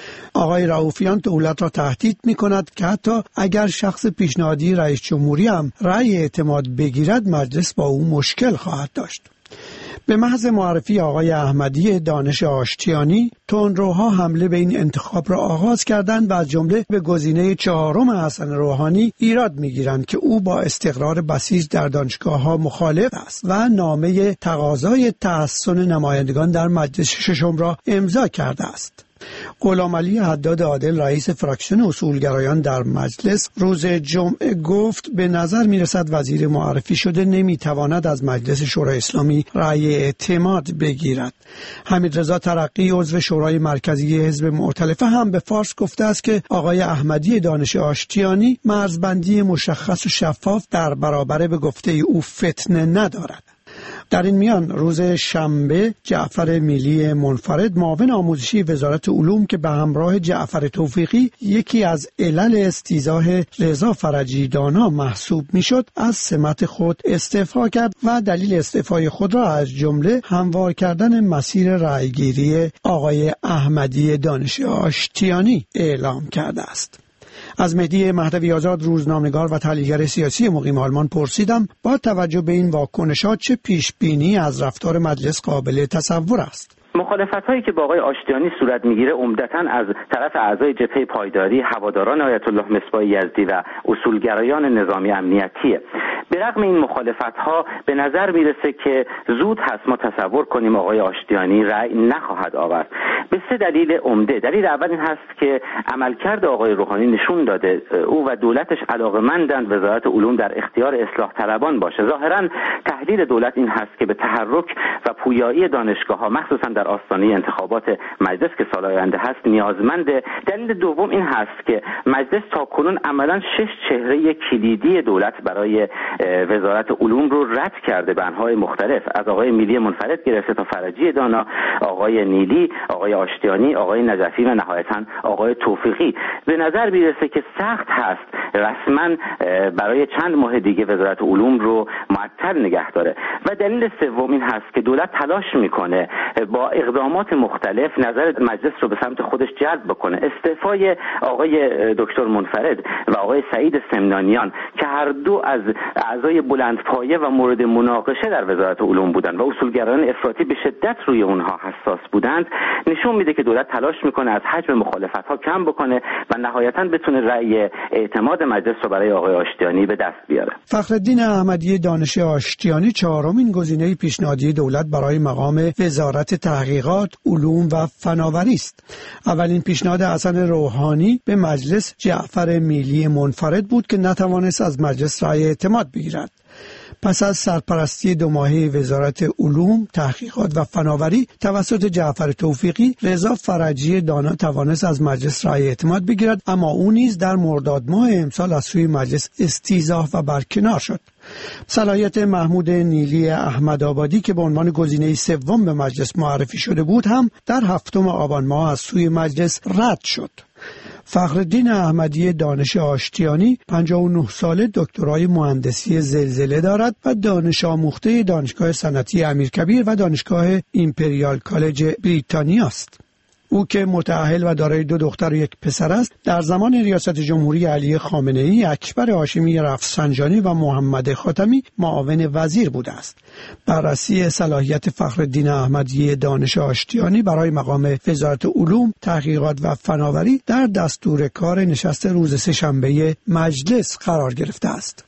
آقای رؤوفیان دولت را تهدید می‌کند که حتی اگر شخص پیشنهادی رئیس جمهوری هم رأی اعتماد بگیرد، مجلس با او مشکل خواهد داشت. به محض معرفی آقای احمدی دانش آشتیانی، تندروها حمله به این انتخاب را آغاز کردند و از جمله به گزینه 4 حسن روحانی ایراد می‌گیرند که او با استقرار بسیج در دانشگاه‌ها مخالف است و نامه تقاضای تحسن نمایندگان در مجلس ششم را امضا کرده است. غلامعلی حداد عادل رئیس فراکسیون اصولگرایان در مجلس روز جمعه گفت به نظر میرسد وزیر معرفی شده نمیتواند از مجلس شورای اسلامی رأی اعتماد بگیرد. حمیدرضا ترقی عضو شورای مرکزی حزب مؤتلفه هم به فارس گفته است که آقای احمدی دانش آشتیانی مرزبندی مشخص و شفاف در برابر به گفته او فتنه ندارد. در این میان روز شنبه جعفر میلی منفرد معاون آموزشی وزارت علوم که به همراه جعفر توفیقی یکی از علل استیضاح رضا فرجی دانا محسوب میشد، از سمت خود استعفا کرد و دلیل استعفای خود را از جمله هموار کردن مسیر رأیگیری آقای احمدی دانش آشتیانی اعلام کرده است. از مهدی مهدوی آزاد روزنامه‌نگار و تحلیلگر سیاسی مقیم آلمان پرسیدم با توجه به این واکنشات چه پیشبینی از رفتار مجلس قابل تصور است؟ مخالفت‌هایی که با آقای آشتیانی صورت می‌گیره عمدتاً از طرف اعضای جبهه پایداری، هواداران آیت الله مصباح یزدی و اصولگرایان نظامی امنیتیه. به رغم این مخالفت‌ها به نظر میرسه که زود هست ما تصور کنیم آقای آشتیانی رأی نخواهد آورد. به 3 دلیل عمده. دلیل اول این هست که عملکرد آقای روحانی نشون داده او و دولتش علاقه‌مندند وزارت علوم در اختیار اصلاح طلبان باشه. ظاهراً تحلیل دولت این هست که به تحرک و پویایی دانشگاه‌ها مخصوصاً در آستانه انتخابات مجلس که سال آینده هست نیازمنده. دلیل دوم این هست که مجلس تاکنون عملاً 6 چهره کلیدی دولت برای وزارت علوم رو رد کرده به انواع مختلف، از آقای میلی منفرد گرفته تا فرجی دانا، آقای نیلی، آقای آشتیانی، آقای نجفی و نهایتاً آقای توفیقی. به نظر میرسه که سخت هست رسما برای چند ماه دیگه وزارت علوم رو معطل نگه داره. و دلیل سوم این هست که دولت تلاش میکنه با اقدامات مختلف نظر مجلس رو به سمت خودش جلب بکنه. استعفای آقای دکتر منفرد و آقای سعید سمنانیان که هر دو از اعضای بلندپایه و مورد مناقشه در وزارت علوم بودند و اصولگرایان افراطی به شدت روی اونها حساس بودند، نشون میده که دولت تلاش میکنه از حجم مخالفت‌ها کم بکنه و نهایتاً بتونه رأی اعتماد مجلس رو برای آقای آشتیانی به دست بیاره. فخرالدین احمدی دانش آشتیانی 4مین گزینه پیشنهادی دولت برای مقام وزارت تحقیقات، علوم و فناوری است. اولین پیشنهاد حسن روحانی به مجلس جعفر میلی منفرد بود که نتوانست از مجلس رأی اعتماد بگیرد. پس از سرپرستی 2 ماهه وزارت علوم، تحقیقات و فناوری توسط جعفر توفیقی، رضا فرجی دانا توانست از مجلس رأی اعتماد بگیرد، اما او نیز در مرداد ماه امسال از سوی مجلس استیضاح و برکنار شد. صلاحیت محمود نیلی احمدآبادی که به عنوان گزینه 3 به مجلس معرفی شده بود هم در 7 آبان ماه از سوی مجلس رد شد. فخرالدین احمدی دانش آشتیانی 59 ساله دکترای مهندسی زلزله دارد و دانش آموخته دانشگاه صنعتی امیرکبیر و دانشگاه ایمپریال کالج بریتانیا است. او که متأهل و دارای 2 دختر و 1 پسر است، در زمان ریاست جمهوری علی خامنه‌ای، اکبر هاشمی رفسنجانی و محمد خاتمی معاون وزیر بوده است. بررسی صلاحیت فخرالدین احمدی دانش آشتیانی برای مقام وزارت علوم، تحقیقات و فناوری در دستور کار نشست روز سه‌شنبه مجلس قرار گرفته است.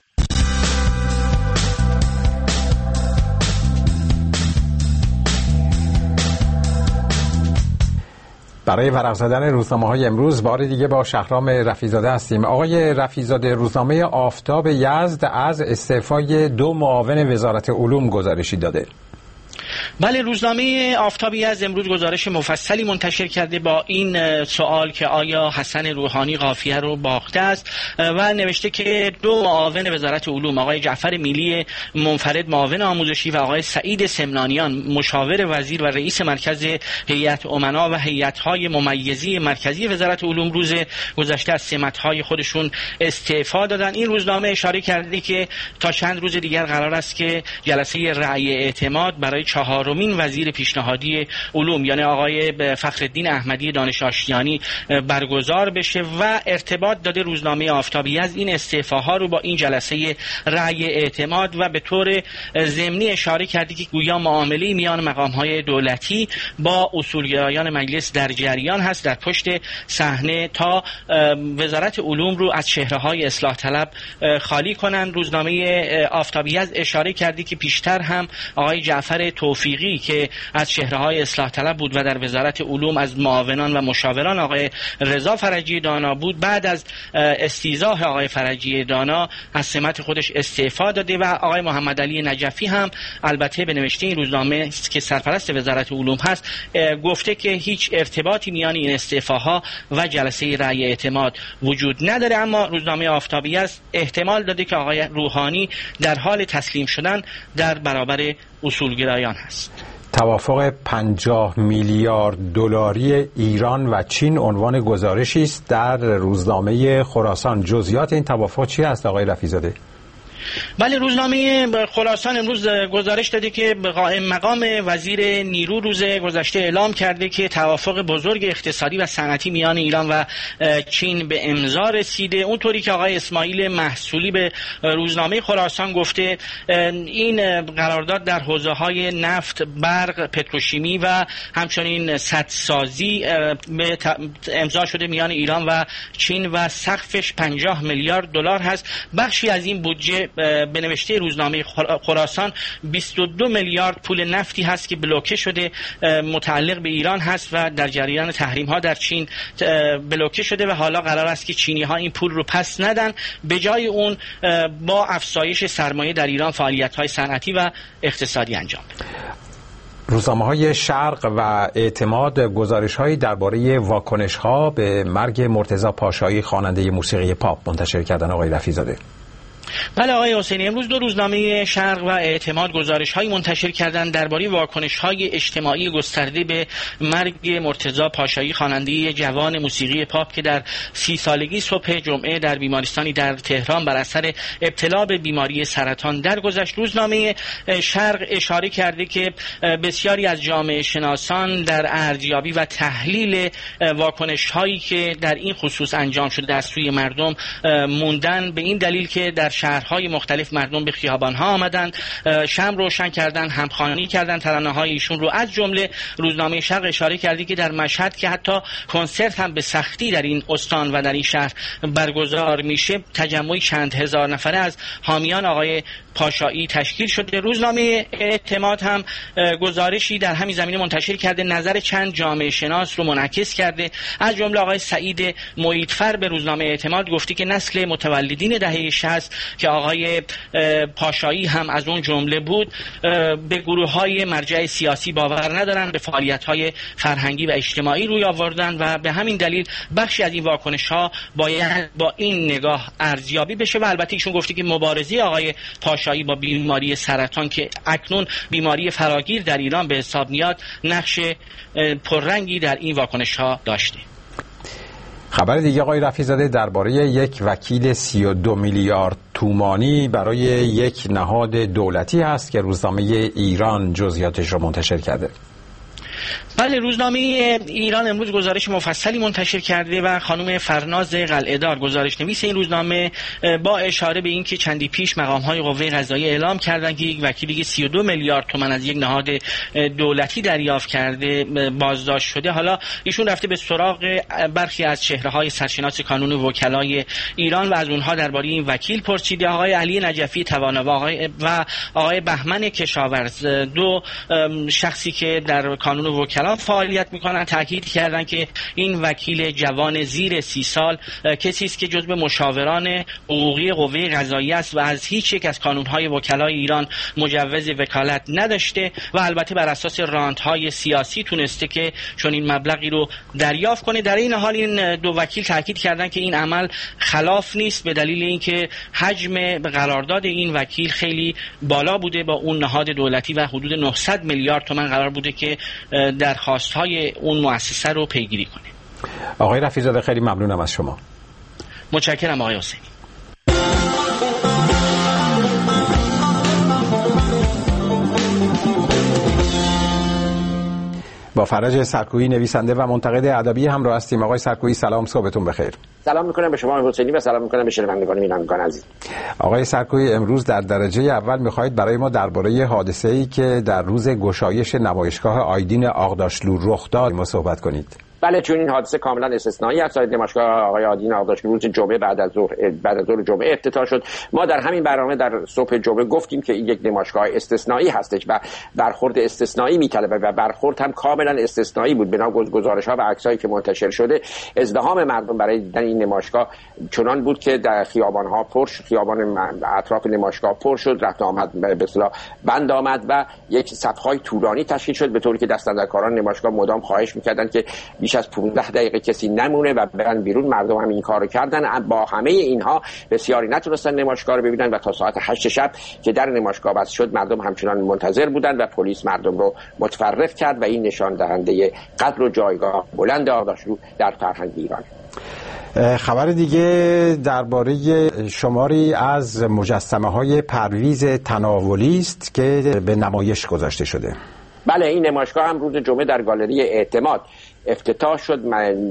برای ورق زدن روزنامه‌های امروز بار دیگه با شهرام رفیع‌زاده هستیم. آقای رفیع‌زاده، روزنامه آفتاب یزد از استعفای 2 معاون وزارت علوم گزارشی داده. بله، روزنامه آفتابی از امروز گزارش مفصلی منتشر کرده با این سوال که آیا حسن روحانی قافیه رو باخته است و نوشته که 2 معاون وزارت علوم، آقای جعفر میلی منفرد معاون آموزشی و آقای سعید سمنانیان مشاور وزیر و رئیس مرکز هیئت امنا و هیئت‌های ممیزی مرکزی وزارت علوم روز گذشته از سمت‌های خودشون استعفا دادن. این روزنامه اشاره کرده که تا چند روز دیگر قرار است که جلسه رأی اعتماد برای 4مین وزیر پیشنهادی علوم یعنی آقای فخرالدین احمدی دانش آشتیانی برگزار بشه و ارتباط داده روزنامه آفتابی از این استعفاها رو با این جلسه رأی اعتماد و به طور ضمنی اشاره کرده که گویا معامله میان مقام‌های دولتی با اصولگرایان مجلس در جریان هست در پشت صحنه تا وزارت علوم رو از چهره‌های اصلاح طلب خالی کنند. روزنامه آفتابی از اشاره کرده که پیشتر هم آقای جعفر توفیقی که از چهره‌های اصلاح طلب بود و در وزارت علوم از معاونان و مشاوران آقای رضا فرجی دانا بود، بعد از استیضاح آقای فرجی دانا از سمت خودش استعفا داده و آقای محمد علی نجفی هم البته به نوشته این روزنامه که سرپرست وزارت علوم هست گفته که هیچ ارتباطی میان این استعفاها و جلسه رأی اعتماد وجود نداره. اما روزنامه آفتابی است احتمال داده که آقای روحانی در حال تسلیم شدن در برابر اصولگرایان هست. توافق 50 میلیارد دلاری ایران و چین عنوان گزارشی است در روزنامه خراسان. جزئیات این توافق چی است آقای رفیع‌زاده؟ بله، روزنامه خراسان امروز گزارش داده که قائم مقام وزیر نیرو روز گذشته اعلام کرده که توافق بزرگ اقتصادی و صنعتی میان ایران و چین به امضا رسیده. اونطوری که آقای اسماعیل محصولی به روزنامه خراسان گفته این قرارداد در حوزه‌های نفت، برق، پتروشیمی و همچنین سدسازی امضا شده میان ایران و چین و سقفش 50 میلیارد دلار هست. بخشی از این بودجه به نوشته روزنامه خراسان 22 میلیارد پول نفتی هست که بلوکه شده متعلق به ایران هست و در جریان تحریم ها در چین بلوکه شده و حالا قرار است که چینی ها این پول رو پس ندن، به جای اون با افزایش سرمایه در ایران فعالیت های صنعتی و اقتصادی انجام بدن. روزنامه‌های شرق و اعتماد گزارش‌هایی درباره واکنش‌ها به مرگ مرتضی پاشایی خواننده موسیقی پاپ منتشر کردن آقای رفیع‌زاده. بله آقای حسینی، امروز 2 روزنامه شرق و اعتماد گزارش‌هایی منتشر کردند درباره واکنش‌های اجتماعی گسترده به مرگ مرتضی پاشایی خواننده جوان موسیقی پاپ که در 30 سالگی صبح جمعه در بیمارستانی در تهران بر اثر ابتلا به بیماری سرطان درگذشت. روزنامه شرق اشاره کرده که بسیاری از جامعه شناسان در ارزیابی و تحلیل واکنش‌هایی که در این خصوص انجام شده از سوی مردم موندن، به این دلیل که در شهرهای مختلف مردم به خیابان‌ها آمدند، شمع روشن کردند، همخوانی کردند ترانه‌های ایشون رو. از جمله روزنامه شرق اشاره کردی که در مشهد که حتی کنسرت هم به سختی در این استان و در این شهر برگزار میشه، تجمعی چند هزار نفره از حامیان آقای پاشایی تشکیل شده. روزنامه اعتماد هم گزارشی در همین زمینه منتشر کرده، نظر چند جامعه شناس رو منعکس کرده. از جمله آقای سعید محیطفر به روزنامه اعتماد گفتی که نسل متولدین دهه 60 که آقای پاشایی هم از اون جمله بود به گروه‌های مرجع سیاسی باور ندارن، به فعالیت‌های فرهنگی و اجتماعی روی آوردن و به همین دلیل بخشی از این واکنش‌ها باید با این نگاه ارزیابی بشه. و البته ایشون گفتی که مبارزه آقای پاشایی با بیماری سرطان که اکنون بیماری فراگیر در ایران به حساب میاد نقش پررنگی در این واکنش‌ها داشته. خبر دیگه آقای رفیع‌زاده درباره یک وکیل 32 میلیارد تومانی برای یک نهاد دولتی هست که روزنامه ایران جزئیاتش رو منتشر کرده. بله، روزنامه ایران امروز گزارش مفصلی منتشر کرده و خانم فرناز قلعه‌دار گزارش نویس این روزنامه با اشاره به اینکه چندی پیش مقام‌های قوه قضاییه اعلام کردند که یک وکیلی 32 میلیارد تومان از یک نهاد دولتی دریافت کرده بازداشت شده. حالا ایشون رفته به سراغ برخی از چهره‌های سرشناس کانون وکلای ایران و از اونها درباره این وکیل پرسیده. آقای علی نجفی توانا و آقای بهمن کشاورز، 2 شخصی که در کانون وکلا فعالیت میکنن تاکید کردن که این وکیل جوان زیر 30 سال کسی است که جزو مشاوران حقوقی قوه قضاییه است و از هیچ یک از کانونهای وکلای ایران مجوز وکالت نداشته و البته بر اساس رانت‌های سیاسی تونسته که چون این مبلغی رو دریافت کنه. در این حال این دو وکیل تاکید کردن که این عمل خلاف نیست به دلیل اینکه حجم قرارداد این وکیل خیلی بالا بوده با اون نهاد دولتی و حدود 900 میلیارد تومان قرار بوده که درخواست‌های اون مؤسسه رو پیگیری کنه. آقای رفیع‌زاده خیلی ممنونم از شما. متشکرم آقای حسینی. با فرج سرکویی نویسنده و منتقد ادبی همراه هستیم. آقای سرکویی سلام، صبحتون بخیر. سلام میکنم به شما حسینی و سلام میکنم به شنوندگان بینندگان عزیز. آقای سرکویی امروز در درجه اول میخواهید برای ما درباره حادثه‌ای که در روز گشایش نمایشگاه آیدین آغداشلو رخ داد ما صحبت کنید. بله، چون این حادثه کاملا استثنایی است. نمایشگاه آقای آیدین آغداشلو روز جمعه بعد از ظهر جمعه افتتاح شد. ما در همین برنامه در صبح جمعه گفتیم که این یک نمایشگاه استثنایی هستش و برخورد استثنایی میطلبه و برخورد هم کاملا استثنایی بود. بنا گزارش‌ها و عکسایی که منتشر شده، ازدحام مردم برای دیدن این نمایشگاه چنان بود که در خیابان‌ها خیابان اطراف نمایشگاه پر شد، رفت آمد به اصطلاح بند آمد و یک صف‌های طولانی تشکیل شد، به طوری که دستاندرکاران نمایشگاه مدام خواهش می‌کردند که بیش از 15 دقیقه کسی نمونه و برن بیرون. مردم هم این کارو کردن. با همه اینها بسیاری نتونستن نمایشگاه رو ببینن و تا ساعت 8 شب که در نمایشگاه بسته شد مردم همچنان منتظر بودن و پلیس مردم رو متفرق کرد و این نشان دهنده قدر و جایگاه بلند آغداشلو در فرهنگ ایران. خبر دیگه درباره شماری از مجسمه‌های پرویز تناولی است که به نمایش گذاشته شده. بله، این نمایشگاه هم روز جمعه در گالری اعتماد افتتاح شد.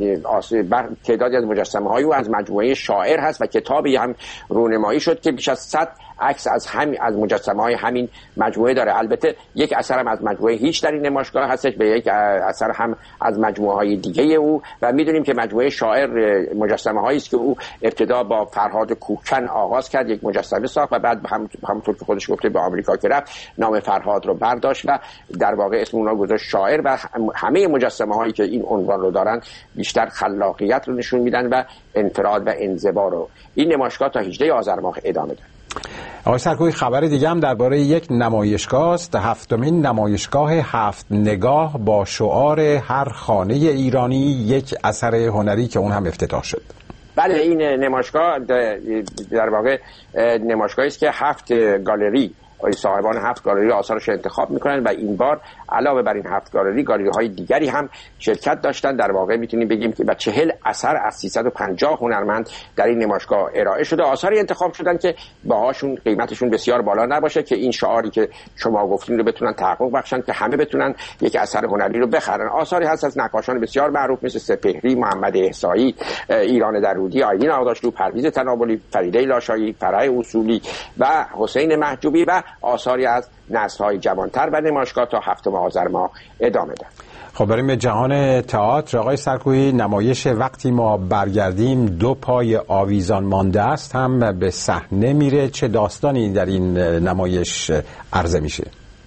تعدادی از مجسمه‌های او از مجموعه شاعر هست و کتابی هم رونمایی شد که بیش از 100 عکس از مجسمه‌های همین مجموعه داره. البته یک اثر هم از مجموعه هیچ در این نمایشگاه هستش، به یک اثر هم از مجموعه‌های دیگه او و می‌دونیم که مجموعه شاعر مجسمه‌هایی است که او ابتدا با فرهاد کوکن آغاز کرد، یک مجسمه ساخت و بعد همونطور که خودش گفته به آمریکا که رفت نام فرهاد رو برداشت و در واقع اسم اونها گذاشت شاعر و همه مجسمه‌هایی که این عنوان رو دارن بیشتر خلاقیت رو نشون میدن و انفراد و انزوا رو. این نمایشگاه تا 18 آذر ماه ادامه داره. آقای سرکویی خبر دیگه هم درباره یک نمایشگاه است، 7مین نمایشگاه 7 نگاه با شعار هر خانه ایرانی یک اثر هنری که اون هم افتتاح شد. بله، این نمایشگاه در واقع نمایشگاهی است که 7 گالری صاحبان 7 گالری آثارش انتخاب میکنن و این بار علاوه بر این 7 گالری های دیگری هم شرکت داشتن. در واقع میتونیم بگیم که 40 اثر از 350 هنرمند در این نمایشگاه ارائه شده. آثاری انتخاب شدن که باهاشون قیمتشون بسیار بالا نباشه که این شعاری که شما گفتین رو بتونن تحقق بخشن که همه بتونن یک اثر هنری رو بخرن. آثاری هست از نقاشان بسیار معروف مثل سپهری، محمد احصایی، ایران درودی، آیدین آغداشلو، پرویز تناولی، فریده لاشایی، فرح اصولی و حسین محجوبی و آثاری از نسل‌های جوانتر و نمایشگاه تا 7 آذر ماه ادامه داد. خب بریم به جهان تئاتر. آقای سرکویی نمایش وقتی ما برگردیم 2 پای آویزان مانده است هم به صحنه میره. چه داستانی در این نمایش عرضه میشه؟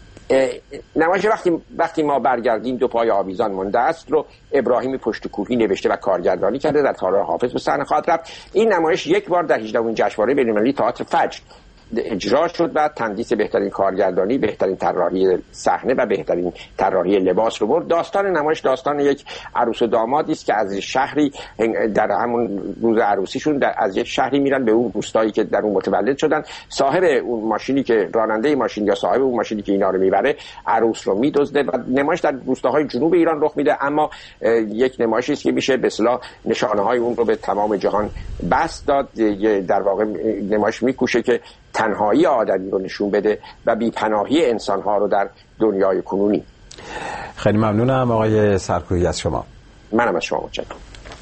نمایش وقتی ما برگردیم 2 پای آویزان مانده است رو ابراهیم پشتکوهی نوشته و کارگردانی کرده. در تالار حافظ به صحنه خواهد رفت. این نمایش یک بار در 18مین جشنواره بین‌المللی تئاتر فجر اجرا شد و تندیس بهترین کارگردانی، بهترین طراحی صحنه و بهترین طراحی لباس رو برد. داستان نمایش داستان یک عروس و دامادی است که از شهری در همون روز عروسیشون از یک شهری میرن به اون روستایی که در اون متولد شدن. صاحب اون ماشینی که راننده ماشین یا صاحب اون ماشینی که اینا رو میبره عروس رو میدزده و نمایش در روستاهای جنوب ایران رخ میده. اما یک نمایشی است که میشه به اصطلاح نشانه‌های اون رو به تمام جهان بسط داد. در واقع نمایش میکوشه که تنهایی آدمی رو نشون بده و بی‌پناهی انسان‌ها رو در دنیای کنونی. خیلی ممنونم آقای سرکویی از شما. منم از شما متشکرم.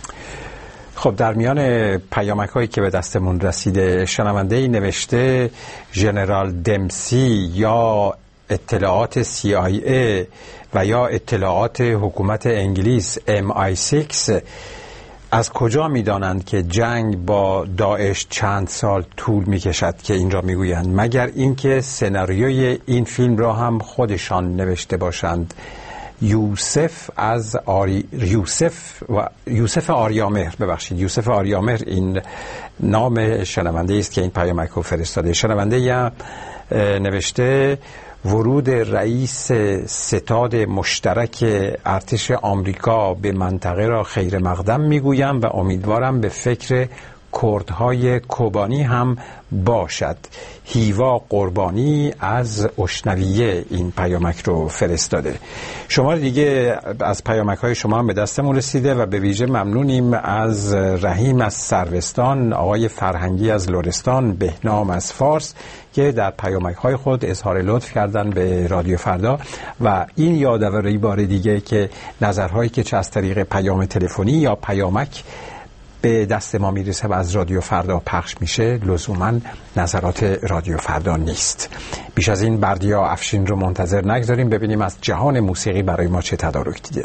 خب در میان پیامک‌هایی که به دستمون رسیده شنونده‌ای نوشته ژنرال دمسی یا اطلاعات CIA و یا اطلاعات حکومت انگلیس MI6 از کجا می‌دانند که جنگ با داعش چند سال طول می‌کشد که این را می‌گویند، مگر اینکه سناریوی این فیلم را هم خودشان نوشته باشند؟ یوسف آریامهر این نام شنونده است که این پیامک رو فرستاده. شنونده نوشته ورود رئیس ستاد مشترک ارتش آمریکا به منطقه را خیر مقدم میگویم و امیدوارم به فکر کردهای کوبانی هم باشد. هیوا قربانی از اشنویه این پیامک رو فرستاده. شماره دیگه از پیامک های شما هم به دستمون رسیده و به ویژه ممنونیم از رحیم از سروستان، آقای فرهنگی از لرستان، بهنام از فارس که در پیامک های خود اظهار لطف کردن به رادیو فردا و این یادآوری بار دیگه که نظرهایی که چه از طریق پیام تلفنی یا پیامک به دست ما میرسه و از رادیو فردا پخش میشه لزوما نظرات رادیو فردا نیست. بیش از این بردیا افشین رو منتظر نگذاریم، ببینیم از جهان موسیقی برای ما چه تدارک دیده.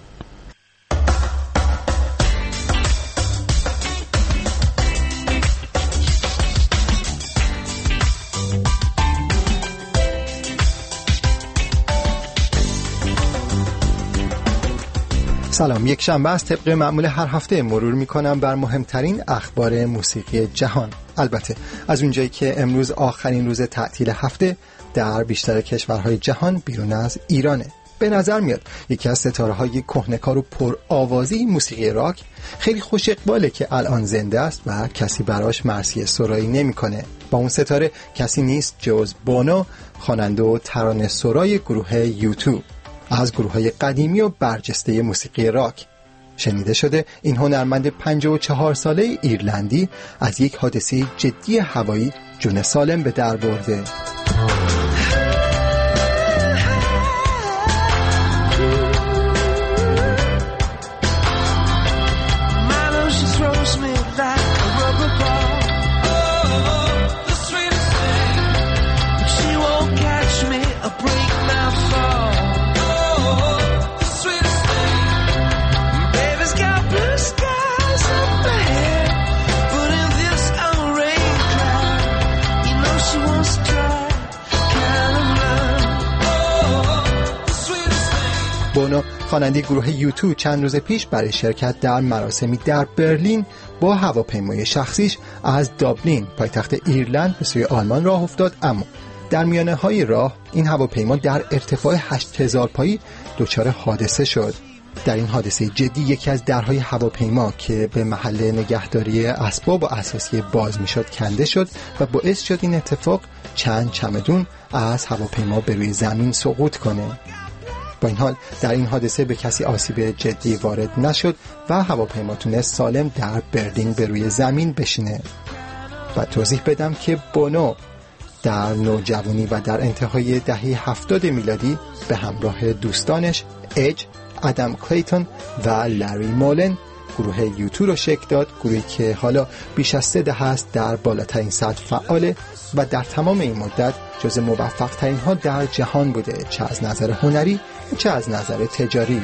سلام، یک شنبه است. طبق معمول هر هفته مرور میکنم بر مهمترین اخبار موسیقی جهان. البته از اونجایی که امروز آخرین روز تعطیل هفته در بیشتر کشورهای جهان بیرون از ایرانه. به نظر میاد یکی از ستاره‌های کهنه‌کار و پرآوازی موسیقی راک خیلی خوش اقباله که الان زنده است و کسی براش مرثیه سرایی نمیکنه. با اون ستاره کسی نیست جز بونو، خواننده و ترانه سرای گروه یوتو، از گروه‌های قدیمی و برجسته موسیقی راک. شنیده شده این هنرمند 54 ساله ایرلندی از یک حادثه جدی هوایی جون سالم به در برده. بونو، خواننده گروه یوتو، چند روز پیش برای شرکت در مراسمی در برلین با هواپیمای شخصیش از دابلین پایتخت ایرلند به سوی آلمان راه افتاد، اما در میانه های راه این هواپیما در ارتفاع 8000 پایی دچار حادثه شد. در این حادثه جدی یکی از درهای هواپیما که به محل نگهداری اسباب و اساسی باز میشد کنده شد و باعث شد این اتفاق چند چمدون از هواپیما به روی زمین سقوط کنه. با این حال در این حادثه به کسی آسیب جدی وارد نشد و هواپیما تونست سالم در برلین به روی زمین بشینه. و توضیح بدم که بونو در نوجوانی و در انتهای دهه 70 میلادی به همراه دوستانش اج، ادم کلیتون و لری مولن گروه یوتو رو شکل داد، گروهی که حالا بیش از 3 دهه است در بالاترین سطح فعاله و در تمام این مدت جز موفق ترین ها در جهان بوده، چه از نظر هنری چه از نظر تجاری.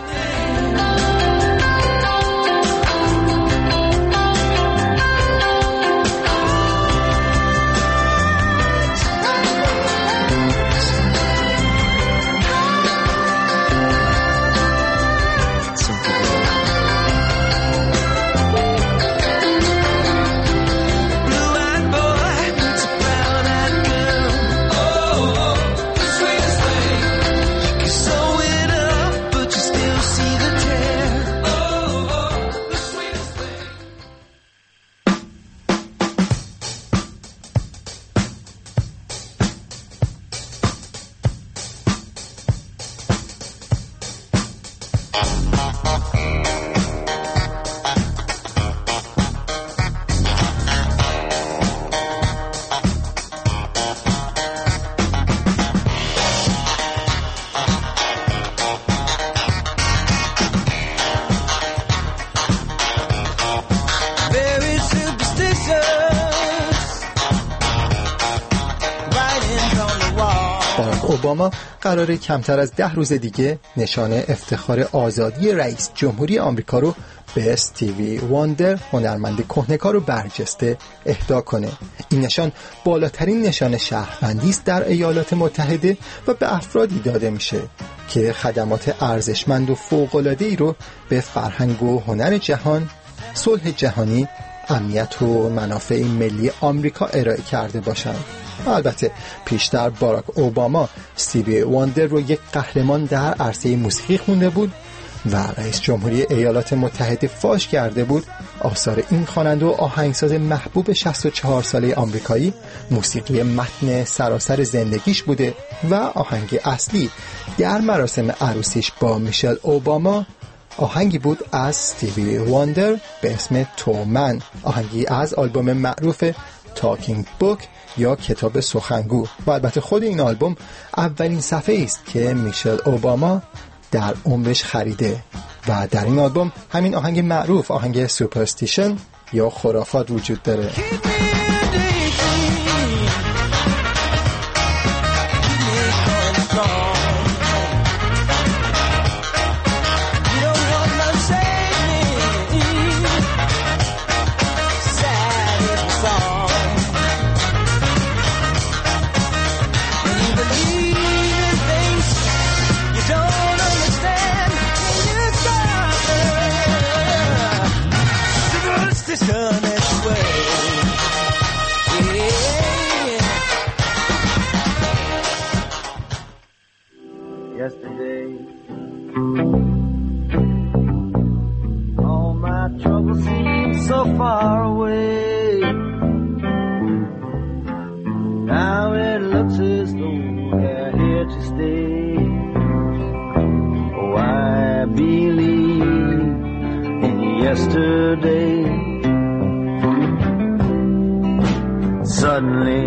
اوباما قراره کمتر از 10 روز دیگه نشان افتخار آزادی رئیس جمهوری آمریکا رو به استیوی واندر، هنرمند کهنه‌کار و برجسته، اهدا کنه. این نشان بالاترین نشان شهروندی است در ایالات متحده و به افرادی داده میشه که خدمات ارزشمند و فوق‌العاده‌ای رو به فرهنگ و هنر جهان، صلح جهانی، امنیت و منافع ملی آمریکا ارائه کرده باشند. البته پیشتر باراک اوباما استیوی واندر رو یک قهرمان در عرصه موسیقی خونده بود و رئیس جمهوری ایالات متحده فاش کرده بود آثار این خواننده و آهنگساز محبوب 64 ساله آمریکایی موسیقی متن سراسر زندگیش بوده و آهنگ اصلی در مراسم عروسیش با میشل اوباما آهنگی بود از استیوی واندر به اسم تو من، آهنگی از آلبوم معروف تاکینگ بوک یا کتاب سخنگو. و البته خود این آلبوم اولین صفحه است که میشل اوباما در عمرش خریده و در این آلبوم همین آهنگ معروف، آهنگ سوپرستیشن یا خرافات وجود داره. Yesterday, all my troubles seem so far away. Now it looks as though they're here to stay. Oh, I believe in yesterday. Suddenly,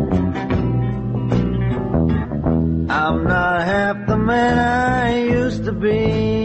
I'm not half the man I used to be.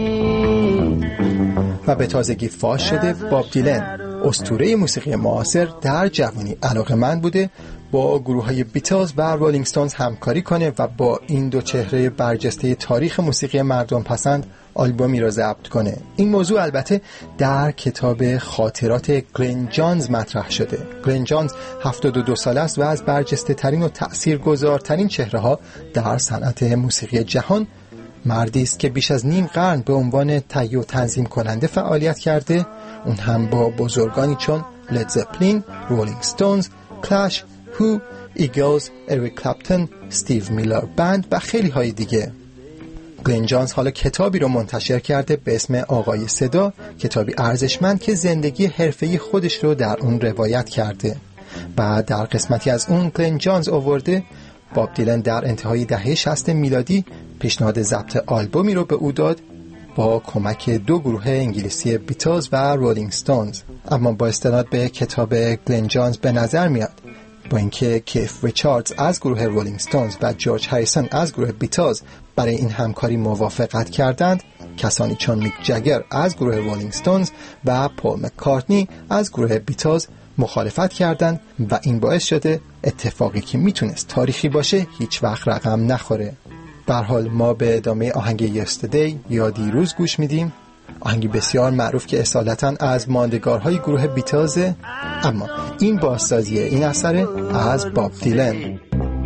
و به تازگی فاش شده باب دیلن، اسطوره موسیقی معاصر، در جوانی علاقه‌مند بوده با گروه‌های بیتلز و رولینگ استونز همکاری کنه و با این دو چهره برجسته تاریخ موسیقی مردم پسند آلبومی را ضبط کنه. این موضوع البته در کتاب خاطرات گلن جانز مطرح شده. گلن جانز 72 ساله است و از برجسته ترین و تأثیرگذارترین چهره ها در صنعت موسیقی جهان مردی است که بیش از نیم قرن به عنوان تهیه و تنظیم کننده فعالیت کرده، اون هم با بزرگانی چون لید زپلین، رولینگ استونز، کلش، هو، ایگلز، اریک کلپتون، استیو میلر بند و خیلی های دیگه. گلن جانز حالا کتابی رو منتشر کرده به اسم آقای صدا، کتابی ارزشمند که زندگی حرفه‌ای خودش رو در اون روایت کرده. و در قسمتی از اون گلن جانز آورده باب دیلن در انتهای دهه 60 میلادی پیشنهاد ضبط آلبومی رو به او داد با کمک دو گروه انگلیسی بیتلز و رولینگ استونز. اما با استناد به کتاب گلن جانز به نظر میاد با اینکه کیف ریچاردز از گروه رولینگ استونز و جورج هریسون از گروه بیتلز برای این همکاری موافقت کردند، کسانی چون میک جگر از گروه رولینگ استونز و پول مکارتنی از گروه بیتلز مخالفت کردند و این باعث شده اتفاقی که میتونست تاریخی باشه هیچ وقت رقم نخوره. به هر حال ما به ادامه آهنگ یستردی یا دیروز گوش میدیم، آهنگی بسیار معروف که اصالتاً از ماندگارهای گروه بیتلز، اما این بازسازی این اثر از باب دیلن.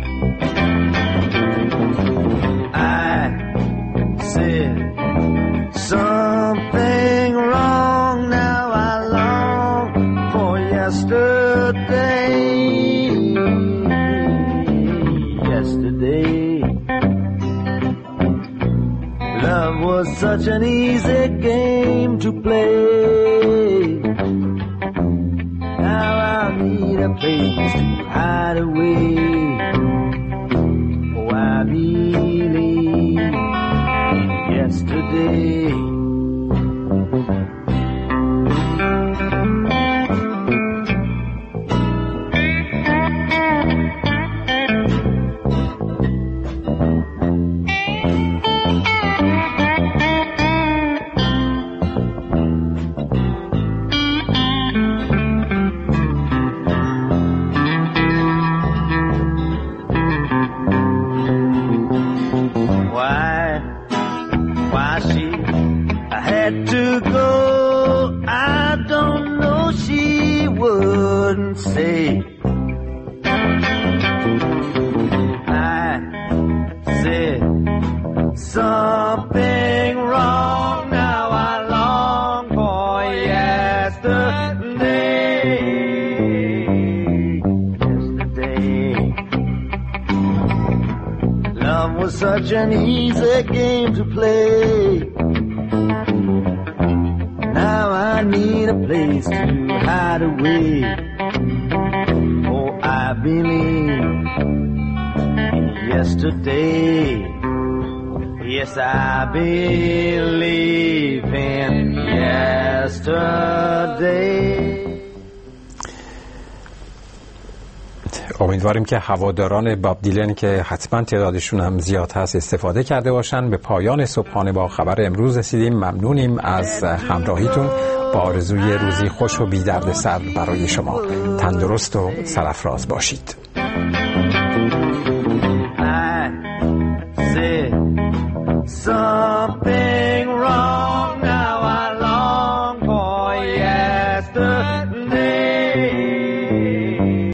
Something wrong now, I long for yesterday. Yesterday, love was such an easy game to play. Now I need a place to hide away. Oh, I believe yesterday. Why she was such an easy game to play. Now I need a place to hide away. Oh, I believe in yesterday. Yes, I believe in yesterday. امیدواریم که هواداران باب دیلن که حتما تعدادشون هم زیاد هست استفاده کرده باشن. به پایان صبحانه با خبر امروز رسیدیم. ممنونیم از همراهیتون. با آرزوی روزی خوش و بی درد سر برای شما. تندرست و سرافراز باشید. I said something